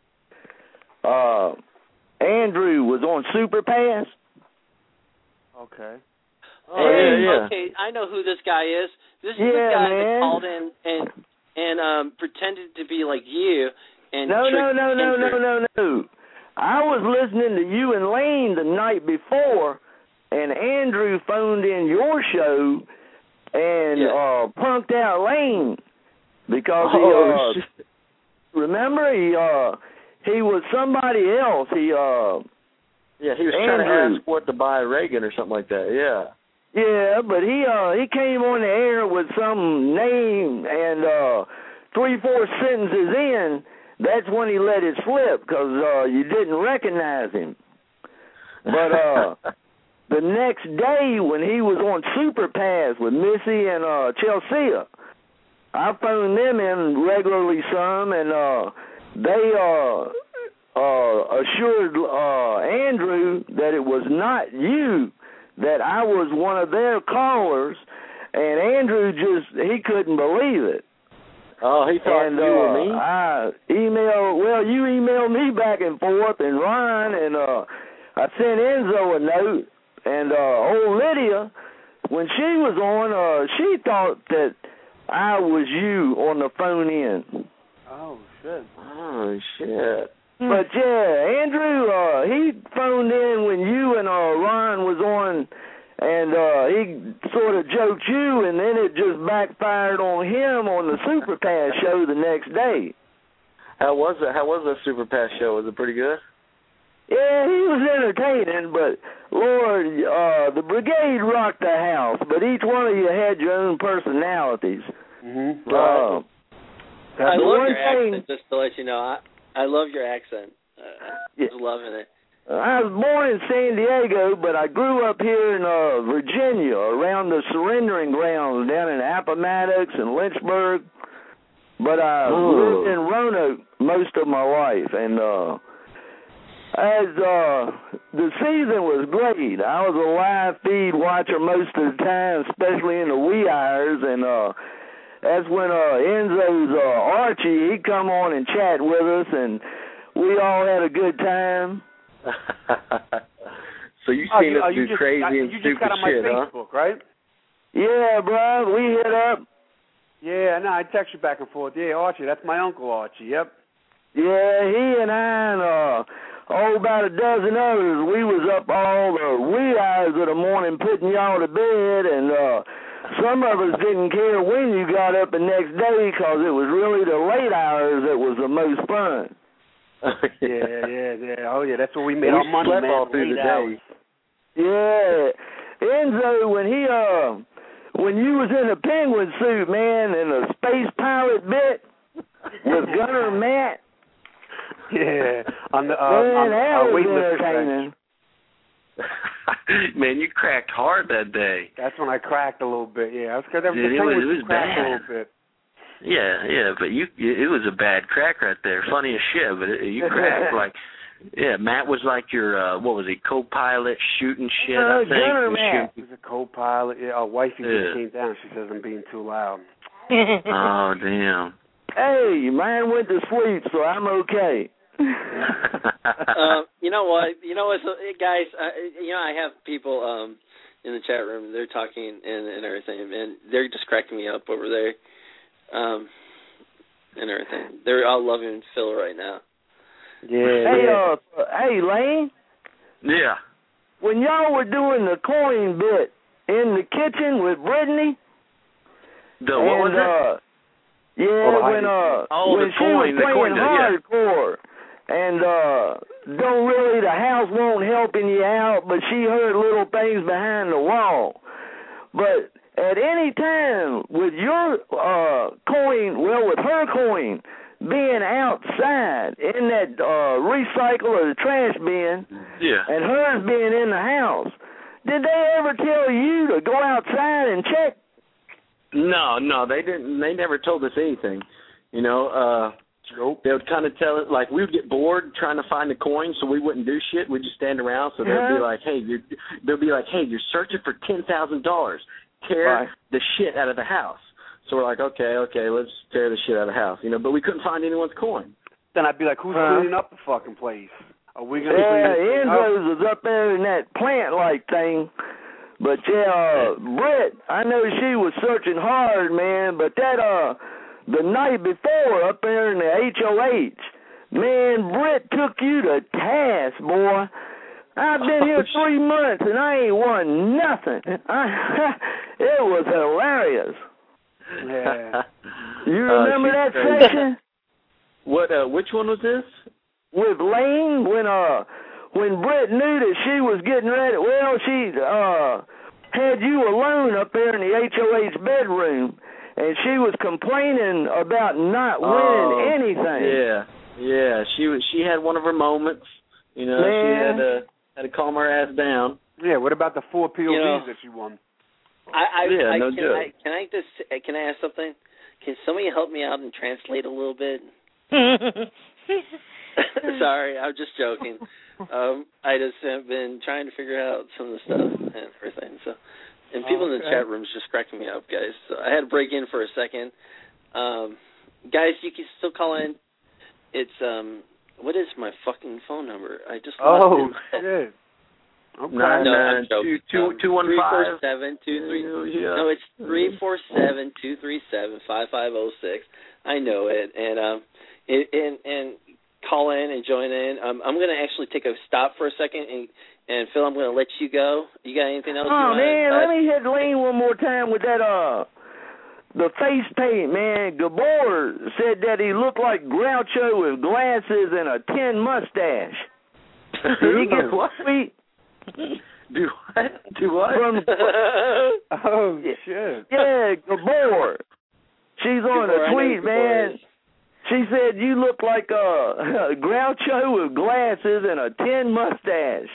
Andrew was on Super Pass. Okay. Okay, I know who this guy is. This is the guy that called in and pretended to be like you and No. Andrew. I was listening to you and Lane the night before, and Andrew phoned in your show and punked out Lane because remember he was somebody else. He was trying to ask what to buy Reagan or something like that. Yeah. Yeah, but he came on the air with some name, and 3-4 sentences in, that's when he let it slip because you didn't recognize him. But the next day when he was on Super Pass with Missy and Chelsea, I phoned them in regularly some, and they assured Andrew that it was not you, that I was one of their callers, and Andrew he couldn't believe it. Oh, he thought you were me? You emailed me back and forth, and Ron, and I sent Enzo a note, and old Lydia, when she was on, she thought that I was you on the phone in. Oh, shit. But yeah, Andrew, he phoned in when you and Ron was on, and he sort of joked you, and then it just backfired on him on the Super Pass show the next day. How was it? How was the Super Pass show? Was it pretty good? Yeah, he was entertaining, but Lord, the brigade rocked the house, but each one of you had your own personalities. Mm-hmm. I love your accent, just to let you know. I love your accent. I was loving it. I was born in San Diego, but I grew up here in Virginia, around the surrendering grounds down in Appomattox and Lynchburg. But I lived in Roanoke most of my life, and as the season was great. I was a live feed watcher most of the time, especially in the wee hours, and that's when Enzo's Archie, he'd come on and chat with us, and we all had a good time. So you seen us do crazy and stupid shit, huh? You just got on my Facebook, right? Yeah, bro, we hit up. Yeah, no, I text you back and forth. Yeah, Archie, that's my Uncle Archie, yep. Yeah, he and I and about a dozen others, we was up all the wee hours of the morning putting y'all to bed, and some of us didn't care when you got up the next day because it was really the late hours that was the most fun. Yeah. Oh, yeah, that's where we made our money, man. All through the day. Yeah. Enzo, when you was in a penguin suit, man, and a space pilot bit with Gunner Matt. Yeah, on the weightlifter. Man, you cracked hard that day. That's when I cracked a little bit. Yeah, it was bad. A little bit. Yeah, but it was a bad crack right there. Funny as shit, but you cracked like. Yeah, Matt was like your, what was he, co-pilot shooting shit, I think. Gunner Matt. He was a co-pilot. Yeah, our wifey just came down. She says I'm being too loud. Oh, damn. Hey, mine went to sleep, so I'm okay. You know what, guys, I have people in the chat room, they're talking and everything, and they're just cracking me up over there and everything. They're all loving Phil right now. Yeah. Hey, Lane? Yeah. When y'all were doing the coin bit in the kitchen with Brittany. What was it? When she was playing hardcore, and the house won't helping you out, but she heard little things behind the wall. But at any time with your with her coin being outside in that recycle or the trash bin, and hers being in the house, did they ever tell you to go outside and check? No, they didn't. They never told us anything. Nope. They would kind of tell it, like, we would get bored trying to find the coin, so we wouldn't do shit. We'd just stand around. So they'd be like, hey, you're searching for $10,000. Tear the shit out of the house. So we're like, okay, let's tear the shit out of the house. But we couldn't find anyone's coin. Then I'd be like, who's cleaning up the fucking place? Are we going to clean it up? Enzo's was up there in that plant-like thing. But, Britt, I know she was searching hard, man, but that, the night before up there in the HOH, man, Britt took you to task, boy. I've been here 3 months, and I ain't won nothing. It was hilarious. Yeah. You remember that section? Which one was this? With Lane, when Britt knew that she was getting ready, she had you alone up there in the HOH bedroom, and she was complaining about not winning anything. Yeah. She had one of her moments. She had to calm her ass down. Yeah. What about the 4 POVs that she won? Can I ask something? Can somebody help me out and translate a little bit? Sorry, I'm just joking. I just have been trying to figure out some of the stuff and everything. So, and people in the chat room is just cracking me up, guys. So I had to break in for a second. Guys, you can still call in. It's what is my fucking phone number? I just lost it. Shit. Okay. 992-215. 347-233. No, it's 347-237-5506. I know it, and call in and join in. I'm going to actually take a stop for a second, and Phil, I'm going to let you go. You got anything else? Oh man, let me hit Lane one more time with that the face paint, man. Gabor said that he looked like Groucho with glasses and a tin mustache. Did he get sweet? Do what? Oh, shit. Yeah, Gabor. She's on a tweet, man. She said you look like a Groucho with glasses and a tin mustache.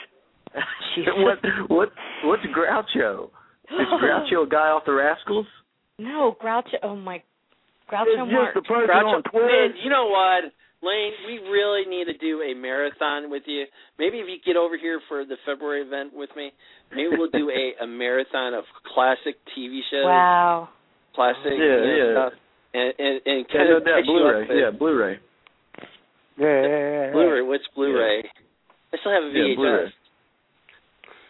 What's Groucho? Is Groucho a guy off the Rascals? No, Groucho. Oh my, Groucho Marx. Just the person on Twitter. You know what, Lane? We really need to do a marathon with you. Maybe if you get over here for the February event with me, maybe we'll do a marathon of classic TV shows. Wow. Classic. Yeah. Stuff. And kind of that Blu-ray. Blu-ray. Yeah. Blu-ray. What's Blu-ray? I still have a VHS.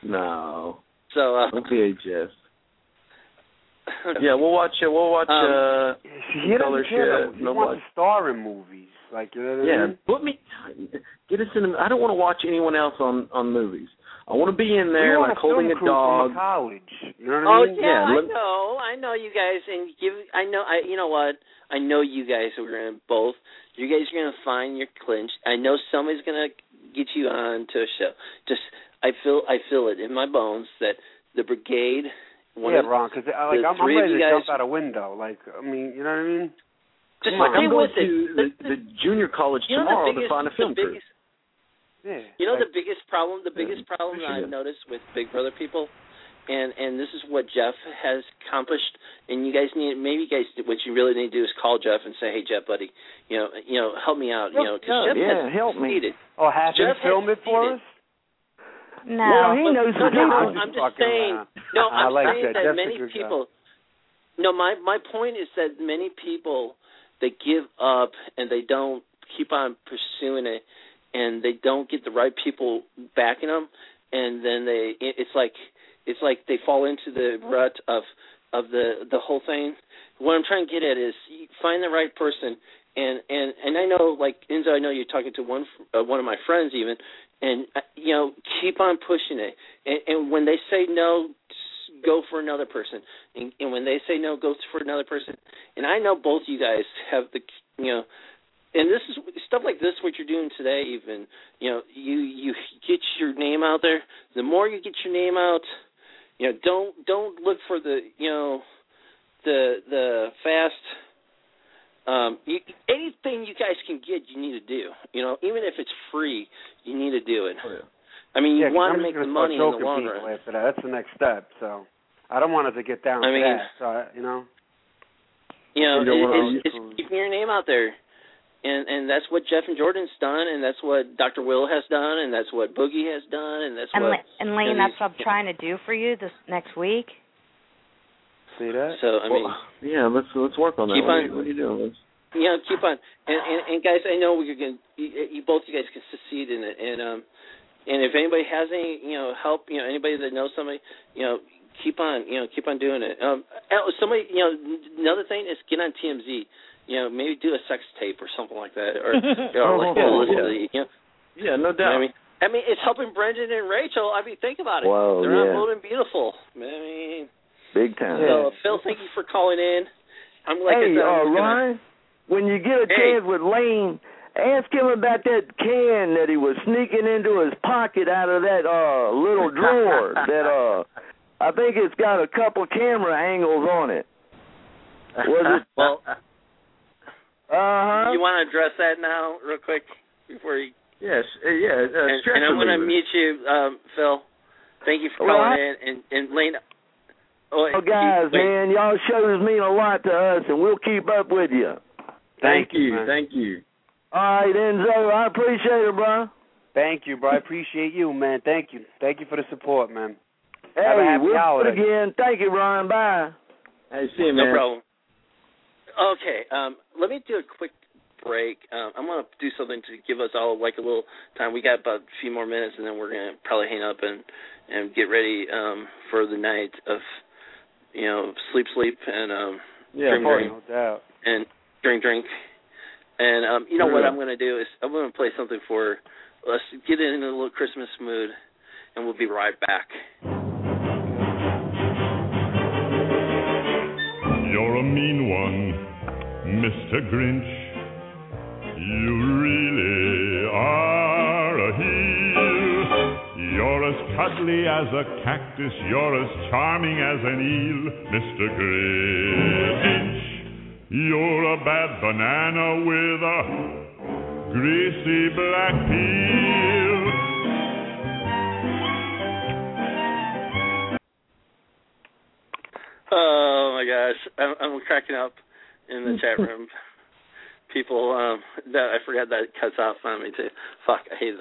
No. So VHS. Yeah, we'll watch. He Color Shift. He wants to star in movies, like you know what I mean? Put me. Get us in. I don't want to watch anyone else on movies. I want to be in there like holding a dog. From college. You know what I mean? I know you guys, and you know what? I know you guys are going to both. You guys are going to find your clinch. I know somebody's going to get you on to a show. I feel it in my bones that the Brigade. Ron, because I'm ready to jump out a window. Like, I mean, you know what I mean? Just like I'm going to the junior college tomorrow to find a film crew. Yeah. You know the biggest problem I've noticed with Big Brother people, and this is what Jeff has accomplished. And you guys what you really need to do is call Jeff and say, hey Jeff, buddy, you know, help me out. Because Jeff has help succeeded. me. Oh, have him film it for us. No. Well, he knows the people. I'm just saying. No, I'm saying that many people. No, my point is that many people, they give up and they don't keep on pursuing it, and they don't get the right people backing them, and then it's like they fall into the rut of the whole thing. What I'm trying to get at is find the right person, and I know, like Enzo, I know you're talking to one of my friends even. And, keep on pushing it. And when they say no, go for another person. And when they say no, go for another person. And I know both you guys have and this is stuff like this, what you're doing today even, you get your name out there. The more you get your name out, don't look for the fast. Anything you guys can get, you need to do. Even if it's free, you need to do it. Oh, yeah. I mean, you want to make the money in the long run. After that. That's the next step. So I don't want it to get down to that. So it's keeping your name out there, and that's what Jeff and Jordan's done, and that's what Dr. Will has done, and that's what Boogie has done, and that's what. And Lane, that's what I'm trying to do for you this next week. See that? So let's work on that. What are you doing, Liz? Keep on, and guys, I know you're going. Both you guys can succeed in it, and if anybody has any help, anybody that knows somebody, keep on doing it. Somebody, another thing is get on TMZ. Maybe do a sex tape or something like that, or no doubt. I mean, it's helping Brendan and Rachel. I mean, think about it. Whoa, they're not old and beautiful. I mean. Big time. So, Phil, thank you for calling in. Ryan, when you get a chance with Lane, ask him about that can that he was sneaking into his pocket out of that little drawer that I think it's got a couple camera angles on it. Was it? Well, you want to address that now real quick before you... Yes, and I'm going to mute you, Phil. Thank you for calling in. And Lane... guys, man, y'all shows mean a lot to us, and we'll keep up with you. Thank you. Thank you. All right, Enzo, I appreciate it, bro. Thank you, bro. I appreciate you, man. Thank you. Thank you for the support, man. Hey, we'll do it again. Thank you, Ryan. Bye. Hey, see you, man. No problem. Okay, let me do a quick break. I'm going to do something to give us all like a little time. We got about a few more minutes, and then we're going to probably hang up and get ready for the night of sleep, and drink, no doubt, and drink. And you know what I'm going to do is I'm going to play something for. Let's get in a little Christmas mood, and we'll be right back. You're a mean one, Mr. Grinch. You really are a heel. You're as cuddly as a cactus. You're as charming as an eel, Mr. Grinch. You're a bad banana with a greasy black peel. Oh my gosh, I'm cracking up in the chat room. People, that I forgot that it cuts off on me too. Fuck, I hate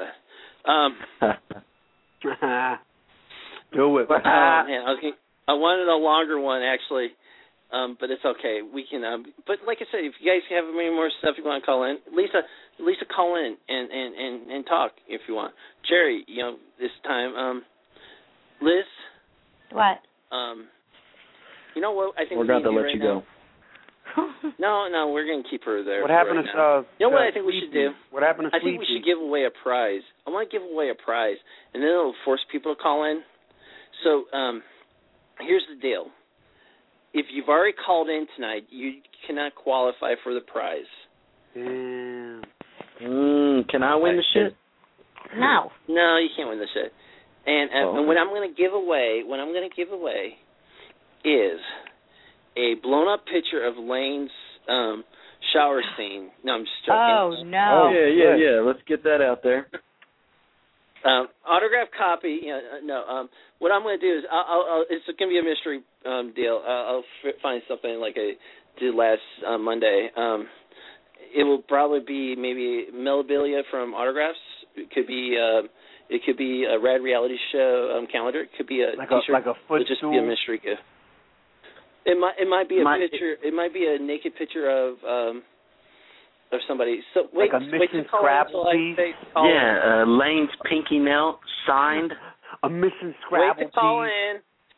that. Do it. Man, I wanted a longer one actually, but it's okay. We can. But like I said, if you guys have any more stuff you want to call in, Lisa, call in and talk if you want. Jerry, this time, Liz. What? You know what? I think we're going to let right you now. go. No, we're going to keep her there. What happened right to now. You know what I think Sleepy? we should do? What happened to I think we should give away a prize. I want to give away a prize, and then it'll force people to call in. So here's the deal. If you've already called in tonight, you cannot qualify for the prize. Damn. Can I win the shit? No. No, you can't win the shit. And what I'm going to give away is a blown-up picture of Lane's shower scene. No, I'm just joking. Oh, no. Oh, yeah. Let's get that out there. Autographed copy. What I'm going to do is it's going to be a mystery deal. I'll find something like I did last Monday. It will probably be maybe memorabilia from autographs. It could be a Rad Reality Show calendar. It could be a T-shirt. Like a footstool. It'll just be a mystery gift. It might be a picture. It might be a naked picture of somebody. So wait, like a mission Scrabble piece. Lane's pinky nail signed. A mission Scrabble piece. Wait to call in,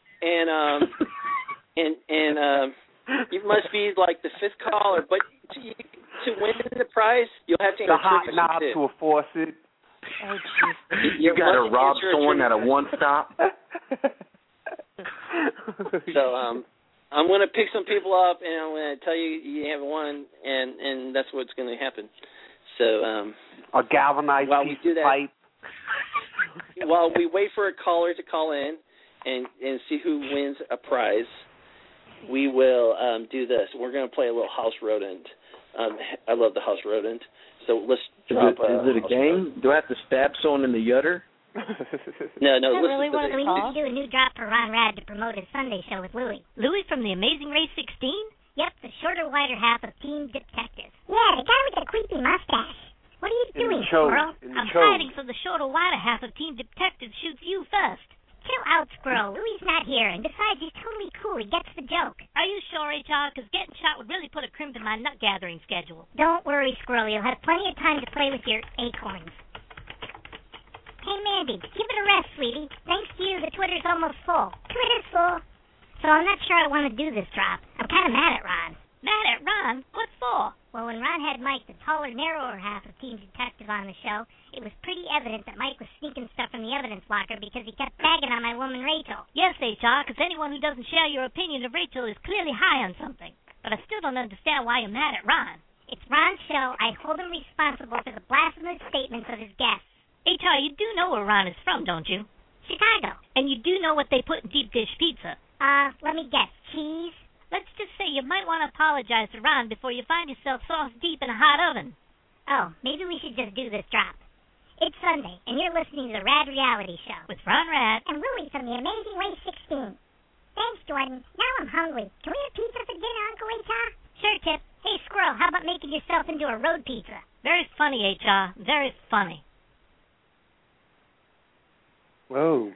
and you must be like the fifth caller. But to win the prize, you'll have to the hot knob to a faucet. Oh, geez. You got to rob someone at a one-stop. So I'm going to pick some people up, and I'm going to tell you have won, and that's what's going to happen. So a galvanized piece of pipe. While we wait for a caller to call in and see who wins a prize, we will do this. We're going to play a little House Rodent. I love the House Rodent. So let's drop. Is it a game? Do I have to stab someone in the udder? No. Really we need to do a new drop for Ron Rad to promote his Sunday show with Louie. Louie from the Amazing Race 16? Yep, the shorter, wider half of Team Detective. Yeah, the guy with the creepy mustache. What are you doing, Squirrel? I'm hiding so the shorter, wider half of Team Detective shoots you first. Chill out, Squirrel. Louie's not here, and besides, he's totally cool. He gets the joke. Are you sure, HR? Because getting shot would really put a crimp in my nut-gathering schedule. Don't worry, Squirrel. You'll have plenty of time to play with your acorns. Hey, Mandy, give it a rest, sweetie. Thanks to you, the Twitter's almost full. Twitter's full. So I'm not sure I want to do this drop. I'm kind of mad at Ron. Mad at Ron? What for? Well, when Ron had Mike, the taller, narrower half of Team Detective, on the show, it was pretty evident that Mike was sneaking stuff from the evidence locker because he kept bagging on my woman Rachel. Yes, HR, because anyone who doesn't share your opinion of Rachel is clearly high on something. But I still don't understand why you're mad at Ron. It's Ron's show. I hold him responsible for the blasphemous statements of his guests. HR, you do know where Ron is from, don't you? Chicago. And you do know what they put in deep dish pizza? Let me guess. Cheese? Let's just say you might want to apologize to Ron before you find yourself sauce deep in a hot oven. Oh, maybe we should just do this drop. It's Sunday, and you're listening to the Rad Reality Show. With Ron Rad. And Louie from the Amazing Race 16. Thanks, Jordan. Now I'm hungry. Can we have pizza for dinner, Uncle HR? Sure, Tip. Hey, Squirrel, how about making yourself into a road pizza? Very funny, HR. Very funny. Whoa.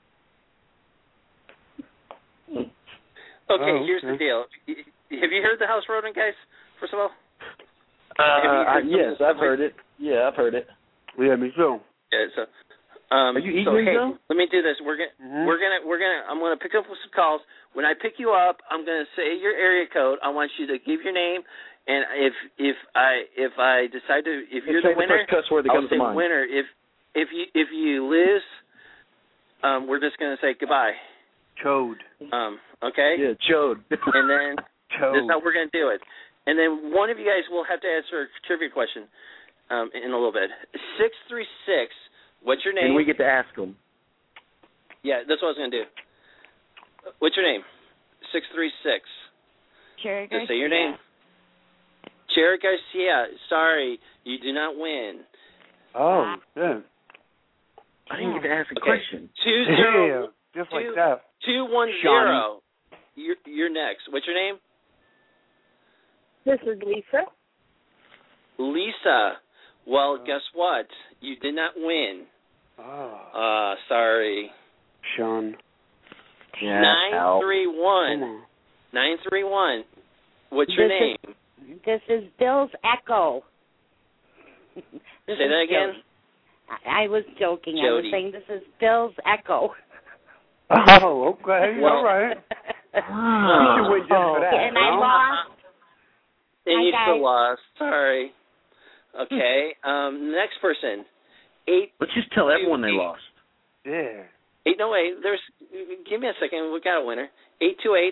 Okay, here's the deal. Have you heard the House Rodent, guys, first of all? Yes, I've heard it. Yeah, I've heard it. Yeah, me too. Yeah, so are you eating it, though? Let me do this. I'm gonna pick up with some calls. When I pick you up, I'm gonna say your area code. I want you to give your name, and if I decide to, if you're the winner, I'll say winner. If you lose, we're just gonna say goodbye. Chode. Okay? Yeah, chode. And then this is how we're going to do it. And then one of you guys will have to answer a trivia question in a little bit. 636, what's your name? And we get to ask them. Yeah, that's what I was going to do. What's your name? 636. Cherry Garcia. Just say your name. Cherry Garcia. Sorry, you do not win. Oh, yeah. I didn't get to ask a question. 20. Just like that. 210. You're next. What's your name? This is Lisa. Lisa. Well, guess what? You did not win. Oh. Sorry. Sean. Yeah, 931. 931. What's your name? This is Bill's Echo. Say that again? I was joking. Jody. I was saying this is Bill's Echo. Oh, okay. Well, all right. You should win just for that. And I lost. And you still lost. Sorry. Okay. Next person. Let's just tell everyone they lost. Yeah. 808. Give me a second. We got a winner. 828.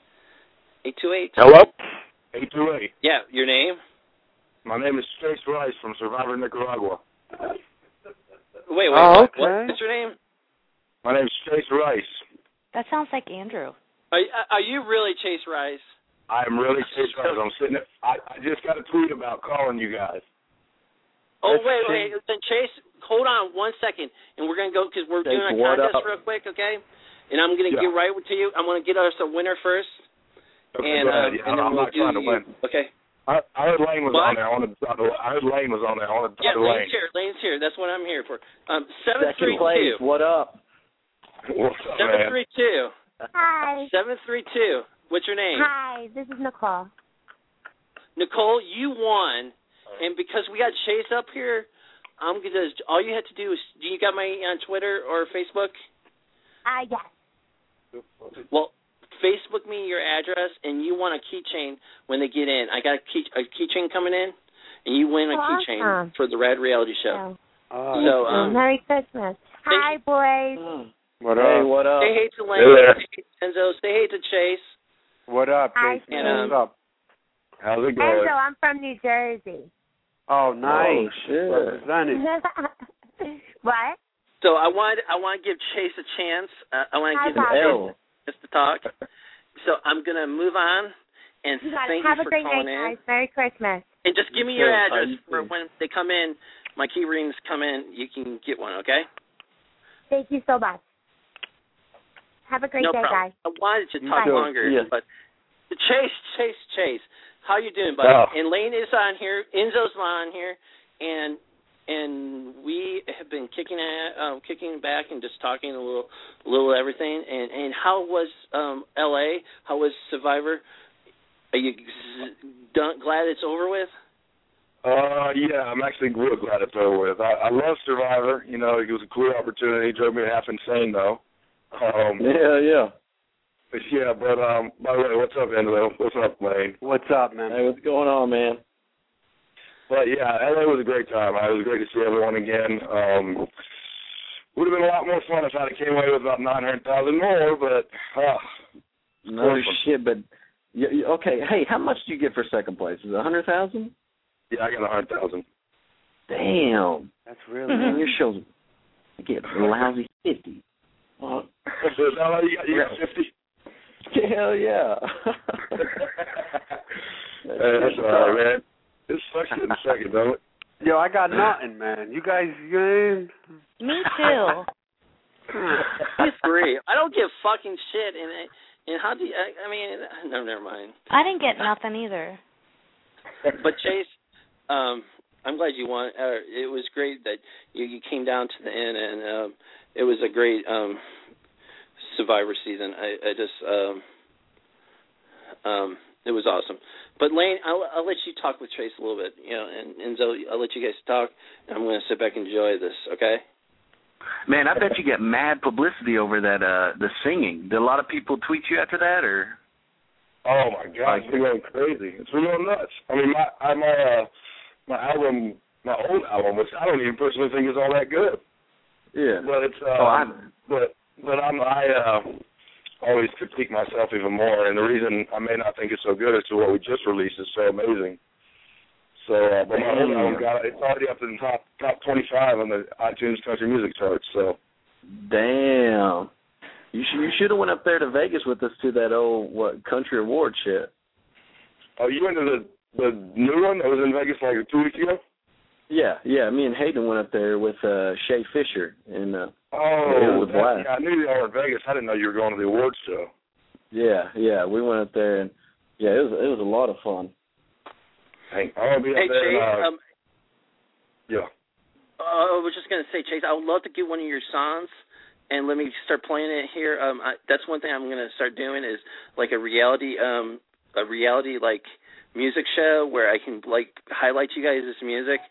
828. Hello? 828. Yeah, your name? My name is Chase Rice from Survivor Nicaragua. Wait. Okay. What's your name? My name is Chase Rice. That sounds like Andrew. Are you really Chase Rice? I'm really Chase Rice. I'm sitting there. I just got a tweet about calling you guys. Oh, wait. Then Chase, hold on 1 second, and we're going to go, because we're doing a contest real quick, okay? And I'm going to get right to you. I'm going to get us a winner first. Okay, and, go ahead. And then I'm not trying to win. Okay. I heard Lane was on there. I heard Lane was on there. I want to talk to Lane. Lane's here. That's what I'm here for. 732. Second place. What up? What's up, 732. Hi. 732. What's your name? Hi, this is Nicole. Nicole, you won. And because we got Chase up here, I'm gonna. All you have to do is, do you got my on Twitter or Facebook? Yes. Well, Facebook me your address, and you want a keychain when they get in. I got a keychain coming in, and you win a keychain for the Rad Reality Show. So, Merry Christmas. Hi, boys. What up? Hey, what up? Say hey to Lane. Say hey to Enzo. Say hey to Chase. What up, Chase? What's up? How's it going? Enzo, I'm from New Jersey. Oh, nice. Oh, shit. Represented. What? So I want to give Chase a chance. I want to give him a chance to talk. So I'm going to move on, and thank you for calling in. Have a great night, guys. Merry Christmas. And just give me your address for when they come in, my key rings come in, you can get one, okay? Thank you so much. Have a great day, problem. guys. I wanted to talk longer, but Chase, how you doing, buddy? And Lane is on here, Enzo's on here, and we have been kicking back and just talking a little everything. And how was L.A.? How was Survivor? Are you glad it's over with? Yeah, I'm actually real glad it's over with. I love Survivor. You know, it was a cool opportunity. It drove me half insane, though. Yeah. But by the way, what's up, Enzo? What's up, Lane? What's up, man? Hey, what's going on, man? But yeah, LA was a great time. It was great to see everyone again. Would have been a lot more fun if I'd came away with about 900,000 more, but no shit. But okay, hey, how much do you get for second place? Is it 100,000? Yeah, I got 100,000. Damn, that's really man. Your show's get a lousy 50. Is that how you got 50? Hell yeah. That's all right, man. It sucks getting second, don't it? Yo, I got nothing, man. You guys, Me too. He's free. I don't give fucking shit. And how do you, I mean, no, never mind. I didn't get nothing either. But Chase, I'm glad you won. It was great that you came down to the end, and it was a great Survivor season. It was awesome. But Lane, I'll let you talk with Trace a little bit, and Enzo, I'll let you guys talk, and I'm going to sit back and enjoy this, okay? Man, I bet you get mad publicity over that the singing. Did a lot of people tweet you after that, or? Oh my God, it's been going crazy. It's been going nuts. I mean, my album, my old album, which I don't even personally think is all that good. Yeah. But it's I always critique myself even more, and the reason I may not think it's so good is to what we just released is so amazing. So, but my old album it's already up in the top 25 on the iTunes country music charts. So, damn, you should have went up there to Vegas with us to that old country award shit. Oh, you went to the new one that was in Vegas like 2 weeks ago? Yeah. Me and Hayden went up there with Shay Fisher and. I knew you were in Vegas. I didn't know you were going to the awards show. Yeah, we went up there, and it was a lot of fun. Hey, I'll be up there. Chase, yeah. I was just gonna say, Chase, I would love to get one of your songs, and let me start playing it here. That's one thing I'm gonna start doing is like a reality like music show where I can like highlight you guys' music.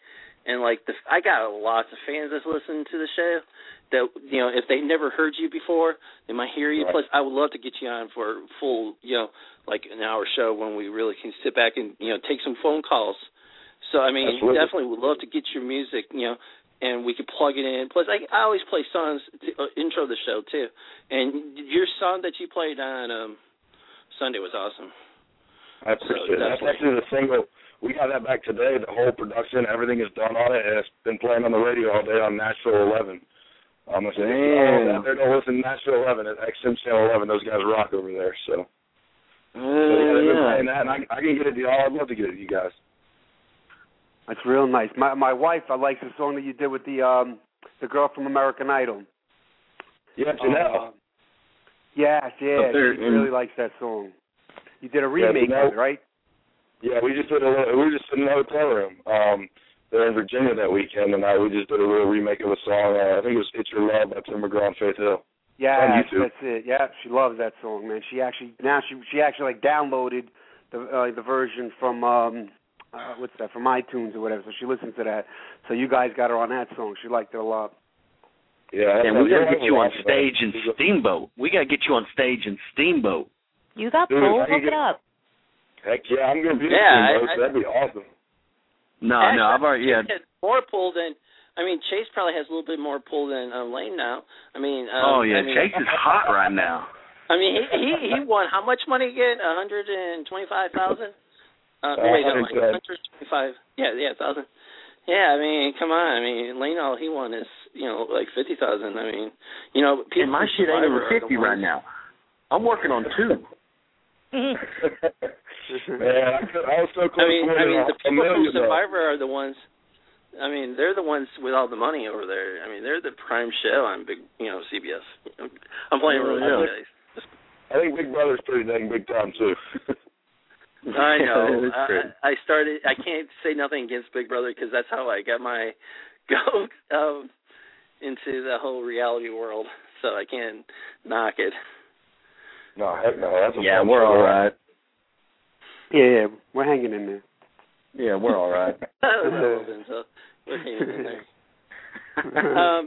and like I got lots of fans that listen to the show. That if they never heard you before, they might hear you. Right. Plus, I would love to get you on for a full, like an hour show when we really can sit back and take some phone calls. So I mean, Absolutely. Definitely would love to get your music, and we could plug it in. Plus, I always play songs to intro the show too. And your song that you played on Sunday was awesome. I appreciate it. That's actually the single. We got that back today. The whole production, everything is done on it, and it's been playing on the radio all day on Nashville 11. If you don't listen to Nashville 11 at XM Channel 11, those guys rock over there. So they've been playing that, and I can get it to y'all. I'd love to get it to you guys. That's real nice. My wife, I like the song that you did with the girl from American Idol. Yeah, Janelle. Yes, she really likes that song. You did a remake of it, right? Yeah, we just did in a hotel room. They're in Virginia that weekend, and we just did a little remake of a song. I think it was "It's Your Love" by Tim McGraw and Faith Hill. Yeah, that's it. Yeah, she loves that song, man. She actually like downloaded the version from from iTunes or whatever. So she listens to that. So you guys got her on that song. She liked it a lot. Yeah, and we got to get you on stage in Steamboat. We got to get you on stage in Steamboat. You got pulled? Look it up. Heck yeah, I'm going to be in Steamboat. That'd be awesome. No, I've already more pull than. I mean, Chase probably has a little bit more pull than Lane now. I mean, Chase is hot right now. I mean, he won how much money again? $125,000. Wait, no, like 125. Yeah, 1,000. Yeah, I mean, come on. I mean, Lane, all he won is like 50,000. I mean, people. And my shit ain't over 50 right now. I'm working on 2. Man, I was so close. I mean, the people from Survivor are the ones. I mean, they're the ones with all the money over there. I mean, they're the prime show on big, CBS. I'm playing really guys. I think Big Brother's pretty dang big time too. I know. I started. I can't say nothing against Big Brother because that's how I got my go into the whole reality world. So I can't knock it. No, heck no. That's we're all right. Yeah, we're hanging in there. Yeah, we're all right. So we're hanging in there.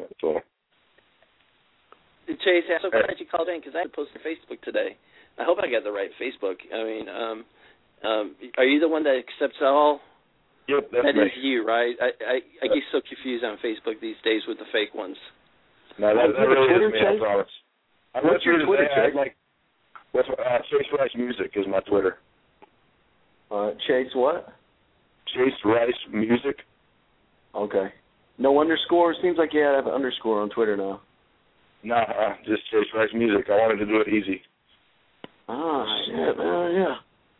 Chase, I'm so glad you called in because I had to post to Facebook today. I hope I got the right Facebook. I mean, are you the one that accepts all? Yep, that's That me. is you, right? I get so confused on Facebook these days with the fake ones. No, that really is me, I promise. What's your Twitter, Chase? Chase Rice Music is my Twitter. Chase what? Chase Rice Music. Okay. No underscore? Seems like you have an underscore on Twitter now. Nah, just Chase Rice Music. I wanted to do it easy. Oh, shit, man, yeah.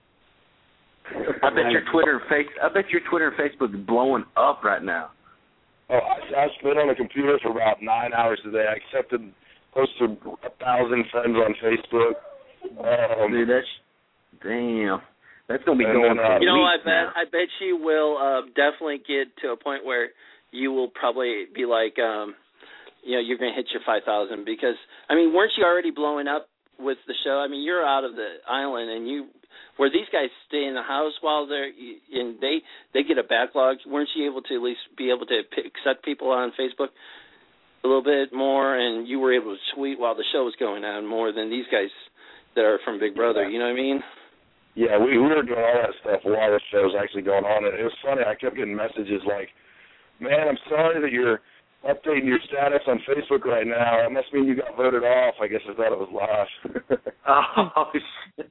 I bet your Twitter and Facebook is blowing up right now. Oh, I spent on a computer for about 9 hours today. I accepted close to 1,000 friends on Facebook. Dude, damn. That's going to be going on. I bet you will definitely get to a point where you will probably be like, you're going to hit your 5,000 because, I mean, weren't you already blowing up with the show? I mean, you're out of the island and where these guys stay in the house while they're, and they get a backlog. Weren't you able to at least be able to accept people on Facebook a little bit more, and you were able to tweet while the show was going on more than these guys that are from Big Brother, you know what I mean? Yeah, we were doing all that stuff while the show was actually going on, and it was funny. I kept getting messages like, man, I'm sorry that you're updating your status on Facebook right now. It must mean you got voted off. I guess I thought it was live. Oh, shit.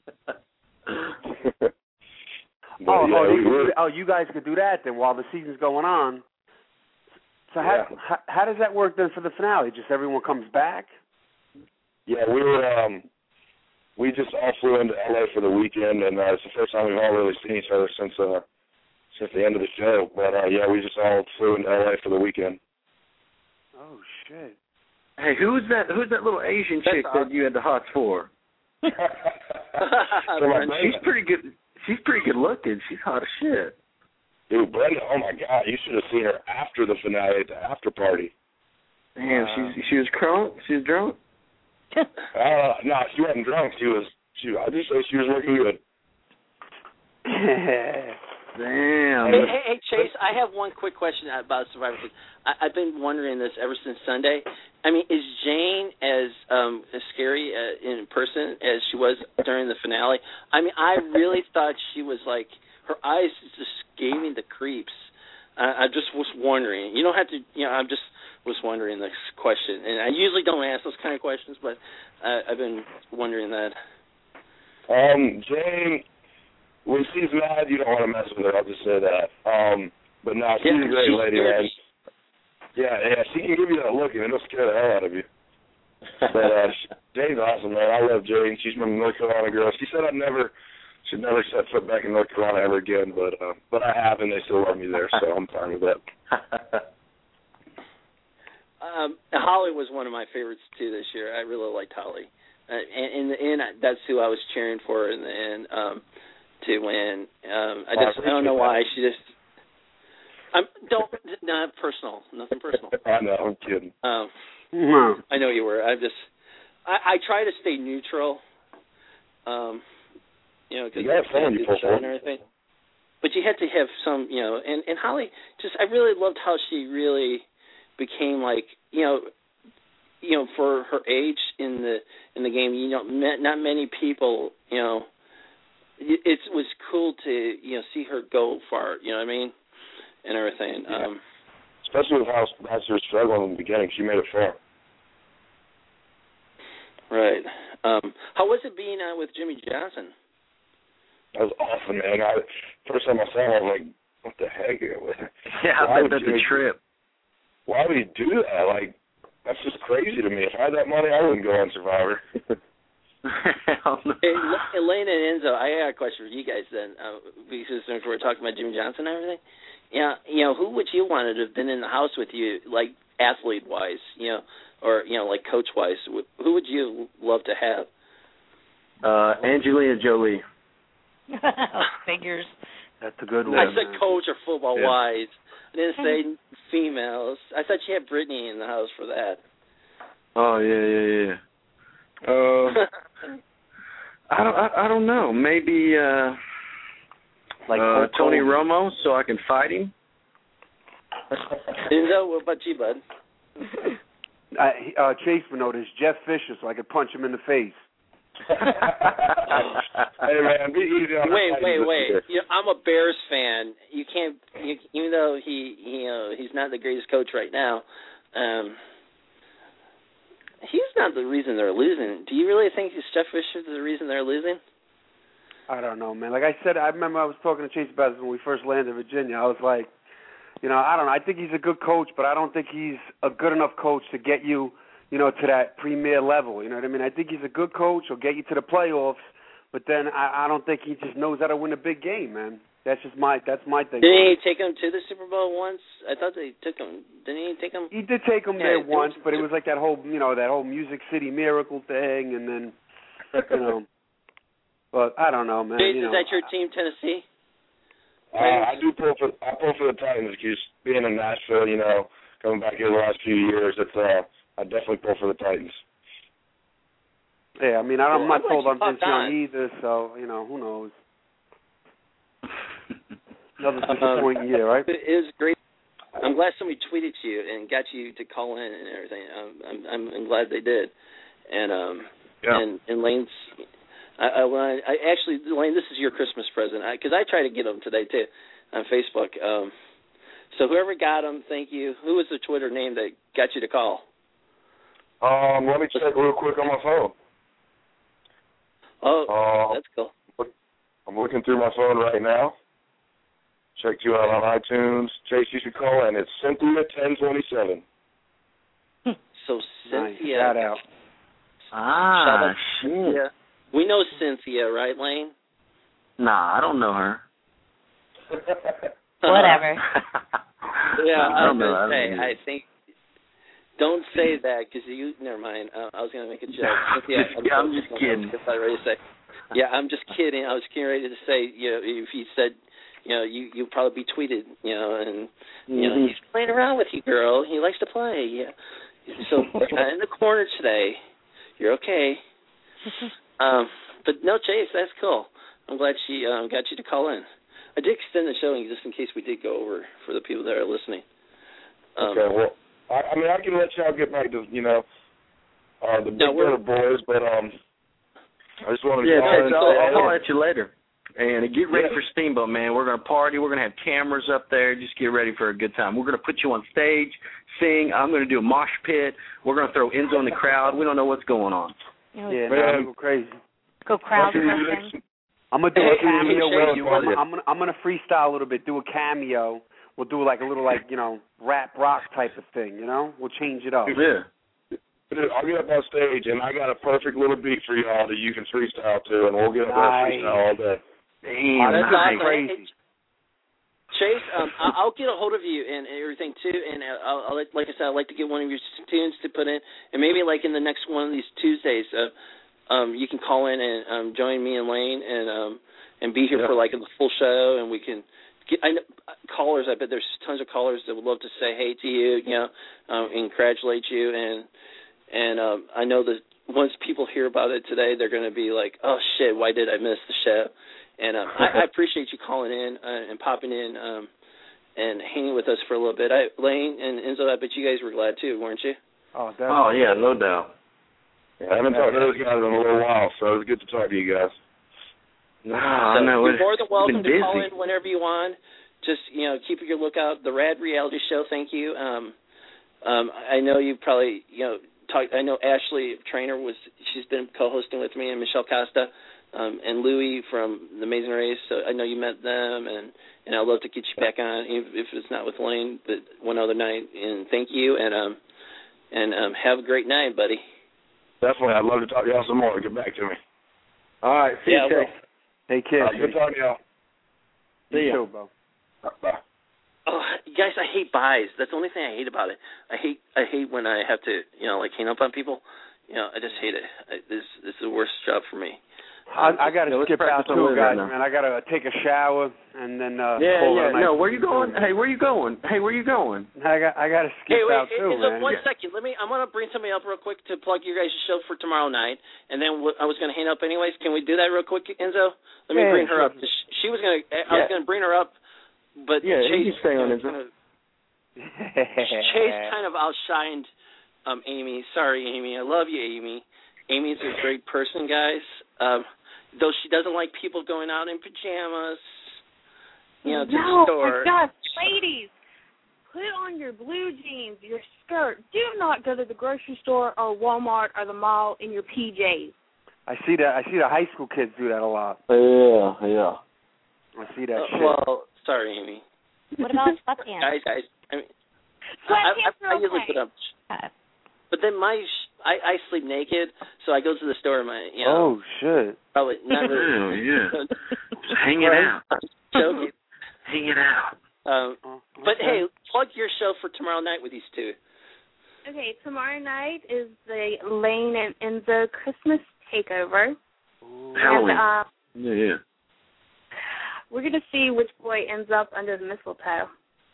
You guys could do that then while the season's going on. So how does that work then for the finale? Just everyone comes back? Yeah, we just all flew into LA for the weekend, and it's the first time we've all really seen each other since the end of the show. But we just all flew into LA for the weekend. Oh shit! Hey, who's that little Asian chick that you had the hots for? She's pretty good. She's pretty good looking. She's hot as shit. Dude, Brenda, oh my God, you should have seen her after the finale at the after party. Damn, she was drunk. She was drunk. No, she wasn't drunk. I just say she was looking good. Damn. Hey, Chase, I have one quick question about Survivor. I've been wondering this ever since Sunday. I mean, is Jane as scary in person as she was during the finale? I mean, I really thought she was like, her eyes just gave me the creeps. I just was wondering. You don't have to, I just was wondering this question. And I usually don't ask those kind of questions, but I've been wondering that. Jane, when she's mad, you don't want to mess with her. I'll just say that. But no, she's a great lady, man. Yeah, she can give you that look, and it'll scare the hell out of you. But Jane's awesome, man. I love Jane. She's my North Carolina girl. She said should never set foot back in North Carolina ever again, but I have, and they still love me there, so I'm fine with that. Holly was one of my favorites too this year. I really liked Holly, and that's who I was cheering for in the end to win. I don't know why she just. Not personal, nothing personal. I know, I'm kidding. I know you were. I try to stay neutral. Because you got fun, you and everything. But you had to have some, and Holly I really loved how she really became like, for her age in the game, not many people, it was cool to, see her go far, you know what I mean, and everything. Yeah. Especially with how she was struggling in the beginning, she made it far. Right. How was it being with Jimmy Johnson? That was awesome, man. First time I saw him, I was like, what the heck? Yeah, I bet that's a trip. Why would he do that? Like, that's just crazy to me. If I had that money, I wouldn't go on Survivor. Hey, Elena and Enzo, I got a question for you guys then, because since we're talking about Jimmy Johnson and everything. Who would you want to have been in the house with you, like athlete-wise, or like coach-wise? Who would you love to have? Angelina Jolie. Figures. That's a good one. I said coach or football-wise. I didn't say females. I thought you had Brittany in the house for that. Oh yeah. I don't know. Maybe like Tony Romo, so I can fight him. Enzo, what about you, bud? Chase would know this. Jeff Fisher, so I could punch him in the face. Hey man, be easy on Wait. I'm a Bears fan. You can't, even though he's not the greatest coach right now. He's not the reason they're losing. Do you really think Jeff Fisher is the reason they're losing? I don't know, man. Like I said, I remember I was talking to Chase about this when we first landed in Virginia. I was like, I don't know. I think he's a good coach, but I don't think he's a good enough coach to get you, to that premier level. You know what I mean? I think he's a good coach. He'll get you to the playoffs, but then I don't think he just knows how to win a big game, man. That's my thing. Didn't he take him to the Super Bowl once? I thought they took him. Didn't he take him? He did take him there once, but it was like that whole, that whole Music City Miracle thing, and then, But I don't know, man. Is that your team, Tennessee? I pull for the Titans because being in Nashville, coming back here the last few years, I definitely pull for the Titans. Yeah, I mean, I'm not told I'm Vince Young either, so who knows. Another disappointing year, right? It is great. I'm glad somebody tweeted you and got you to call in and everything. I'm glad they did. And and Lane's. Lane, this is your Christmas present because I try to get them today too on Facebook. So whoever got them, thank you. Who was the Twitter name that got you to call? Let me check real quick on my phone. Oh, that's cool. I'm looking through my phone right now. Check you out on iTunes. Chase, you should call in. It's Cynthia1027. So Cynthia. Shout out. Shit. Cynthia. We know Cynthia, right, Lane? Nah, I don't know her. Whatever. Yeah, I was going to say, I think, don't say that because never mind. I was going to make a joke. I'm just kidding. Yeah, I'm just kidding. I was getting ready to say, if he said, you'll probably be tweeted, and, he's playing around with you, girl. He likes to play, yeah. So, in the corner today, you're okay. But no, Chase, that's cool. I'm glad she got you to call in. I did extend the show just in case we did go over for the people that are listening. Okay, well, I mean, I can let y'all get back to, the Big Brother boys, but I just wanted to I'll call at you later. And get ready for Steamboat, man. We're going to party. We're going to have cameras up there. Just get ready for a good time. We're going to put you on stage, sing. I'm going to do a mosh pit. We're going to throw Enzo in the crowd. We don't know what's going on. Yeah, man, go crazy. Go crowd surfing. I'm going to do a cameo with you. I'm going to freestyle a little bit, do a cameo. We'll do like a little, rap rock type of thing, We'll change it up. Yeah. I'll get up on stage, and I got a perfect little beat for y'all that you can freestyle to, and we'll get up there and freestyle all day. Damn, that's awesome. Crazy. Chase, I'll get a hold of you and everything too, and I'll like I said, I'd like to get one of your tunes to put in, and maybe like in the next one of these Tuesdays, you can call in and join me and Lane and be here for like the full show, and we can get callers. I bet there's tons of callers that would love to say hey to you, and congratulate you, and I know that once people hear about it today, they're going to be like, oh shit, why did I miss the show? And I appreciate you calling in and popping in and hanging with us for a little bit. Lane and Enzo, I bet you guys were glad too, weren't you? Oh, definitely. Oh yeah, no doubt. Yeah, I haven't talked to those guys in a little while, so it was good to talk to you guys. I know. You're more than welcome to call in whenever you want. Just keep your lookout. The Rad Reality Show. Thank you. I know you probably talked. I know Ashley Trainer she's been co-hosting with me, and Michelle Costa. And Louie from The Amazing Race, so I know you met them, and I'd love to get you back on, even if it's not with Lane, but one other night. And thank you, and have a great night, buddy. Definitely, I'd love to talk to y'all some more. Get back to me. All right, see you, Chase. Take care. Good talking to y'all. See you, Bo. Bye. Oh, guys, I hate buys. That's the only thing I hate about it. I hate when I have to, hang up on people. I just hate it. This is the worst job for me. I got to skip out too, guys, man. I got to take a shower and then No, where you going? Hey, where you going? I got to skip out too, man. One second. I'm going to bring somebody up real quick to plug your guys' show for tomorrow night, and then I was going to hang up anyways. Can we do that real quick, Enzo? Let me bring her up. She was going to. I was going to bring her up, but Chase. You can stay on, Enzo. Chase kind of outshined Amy. Sorry, Amy. I love you, Amy. Amy's a great person, guys. Though she doesn't like people going out in pajamas, to the store. Oh my gosh, ladies, put on your blue jeans, your skirt. Do not go to the grocery store or Walmart or the mall in your PJs. I see the high school kids do that a lot. Yeah. I see that shit. Well, sorry, Amy. What about sweatpants? Guys, I mean, Sweatpants are I usually put up. But then I sleep naked, so I go to the store and Oh shit! Probably not really. Just hang it out. Joking. Hang it out. But hey, plug your show for tomorrow night with these two. Okay, tomorrow night is the Lane and Enzo Christmas takeover. Halloween. And, we're gonna see which boy ends up under the mistletoe.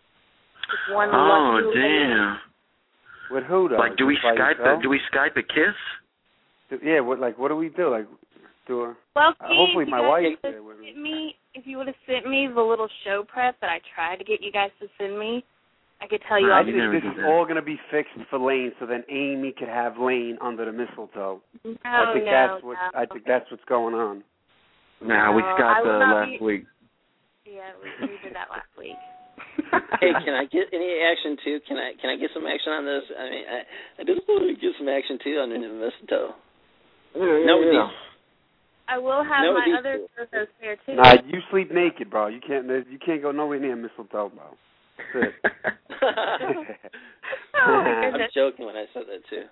Damn. With who though? Like, do we Skype a kiss? Yeah. What do we do? Like, hopefully my wife there with me. If you would have sent me the little show prep that I tried to get you guys to send me, I could tell you. I think this is all going to be fixed for Lane, so then Amy could have Lane under the mistletoe. I think that's what's going on. Nah, we Skyped last week. Yeah, we did that last week. Hey, can I get any action too? Can I get some action on this? I mean, I just want to get some action too on the mistletoe. I will have my other co-host there too. Nah, you sleep naked, bro. You can't go nowhere near mistletoe, bro. That's it. I'm joking when I said that too.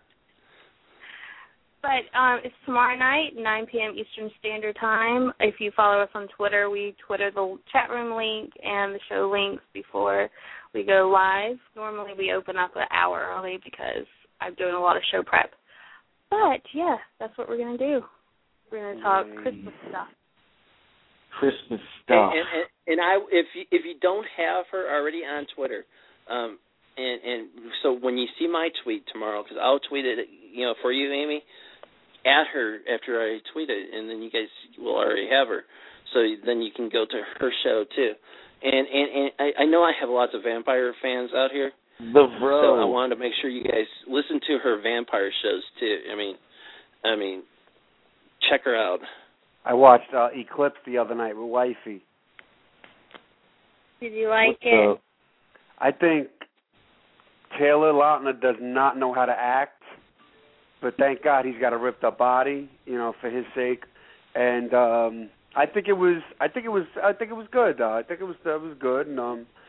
But it's tomorrow night, 9 p.m. Eastern Standard Time. If you follow us on Twitter, we Twitter the chat room link and the show links before we go live. Normally we open up an hour early because I'm doing a lot of show prep. But, yeah, that's what we're going to do. We're going to talk Christmas stuff. Christmas stuff. And if you don't have her already on Twitter, and so when you see my tweet tomorrow, because I'll tweet it, for you, Amy. at her after I tweet it, and then you guys will already have her. So then you can go to her show too. And I know I have lots of vampire fans out here. So I wanted to make sure you guys listen to her vampire shows too. I mean, check her out. I watched Eclipse the other night with Wifey. Did you like it? I think Taylor Lautner does not know how to act, but thank God he's got a ripped up body, for his sake. And I think it was good. I think it was good. And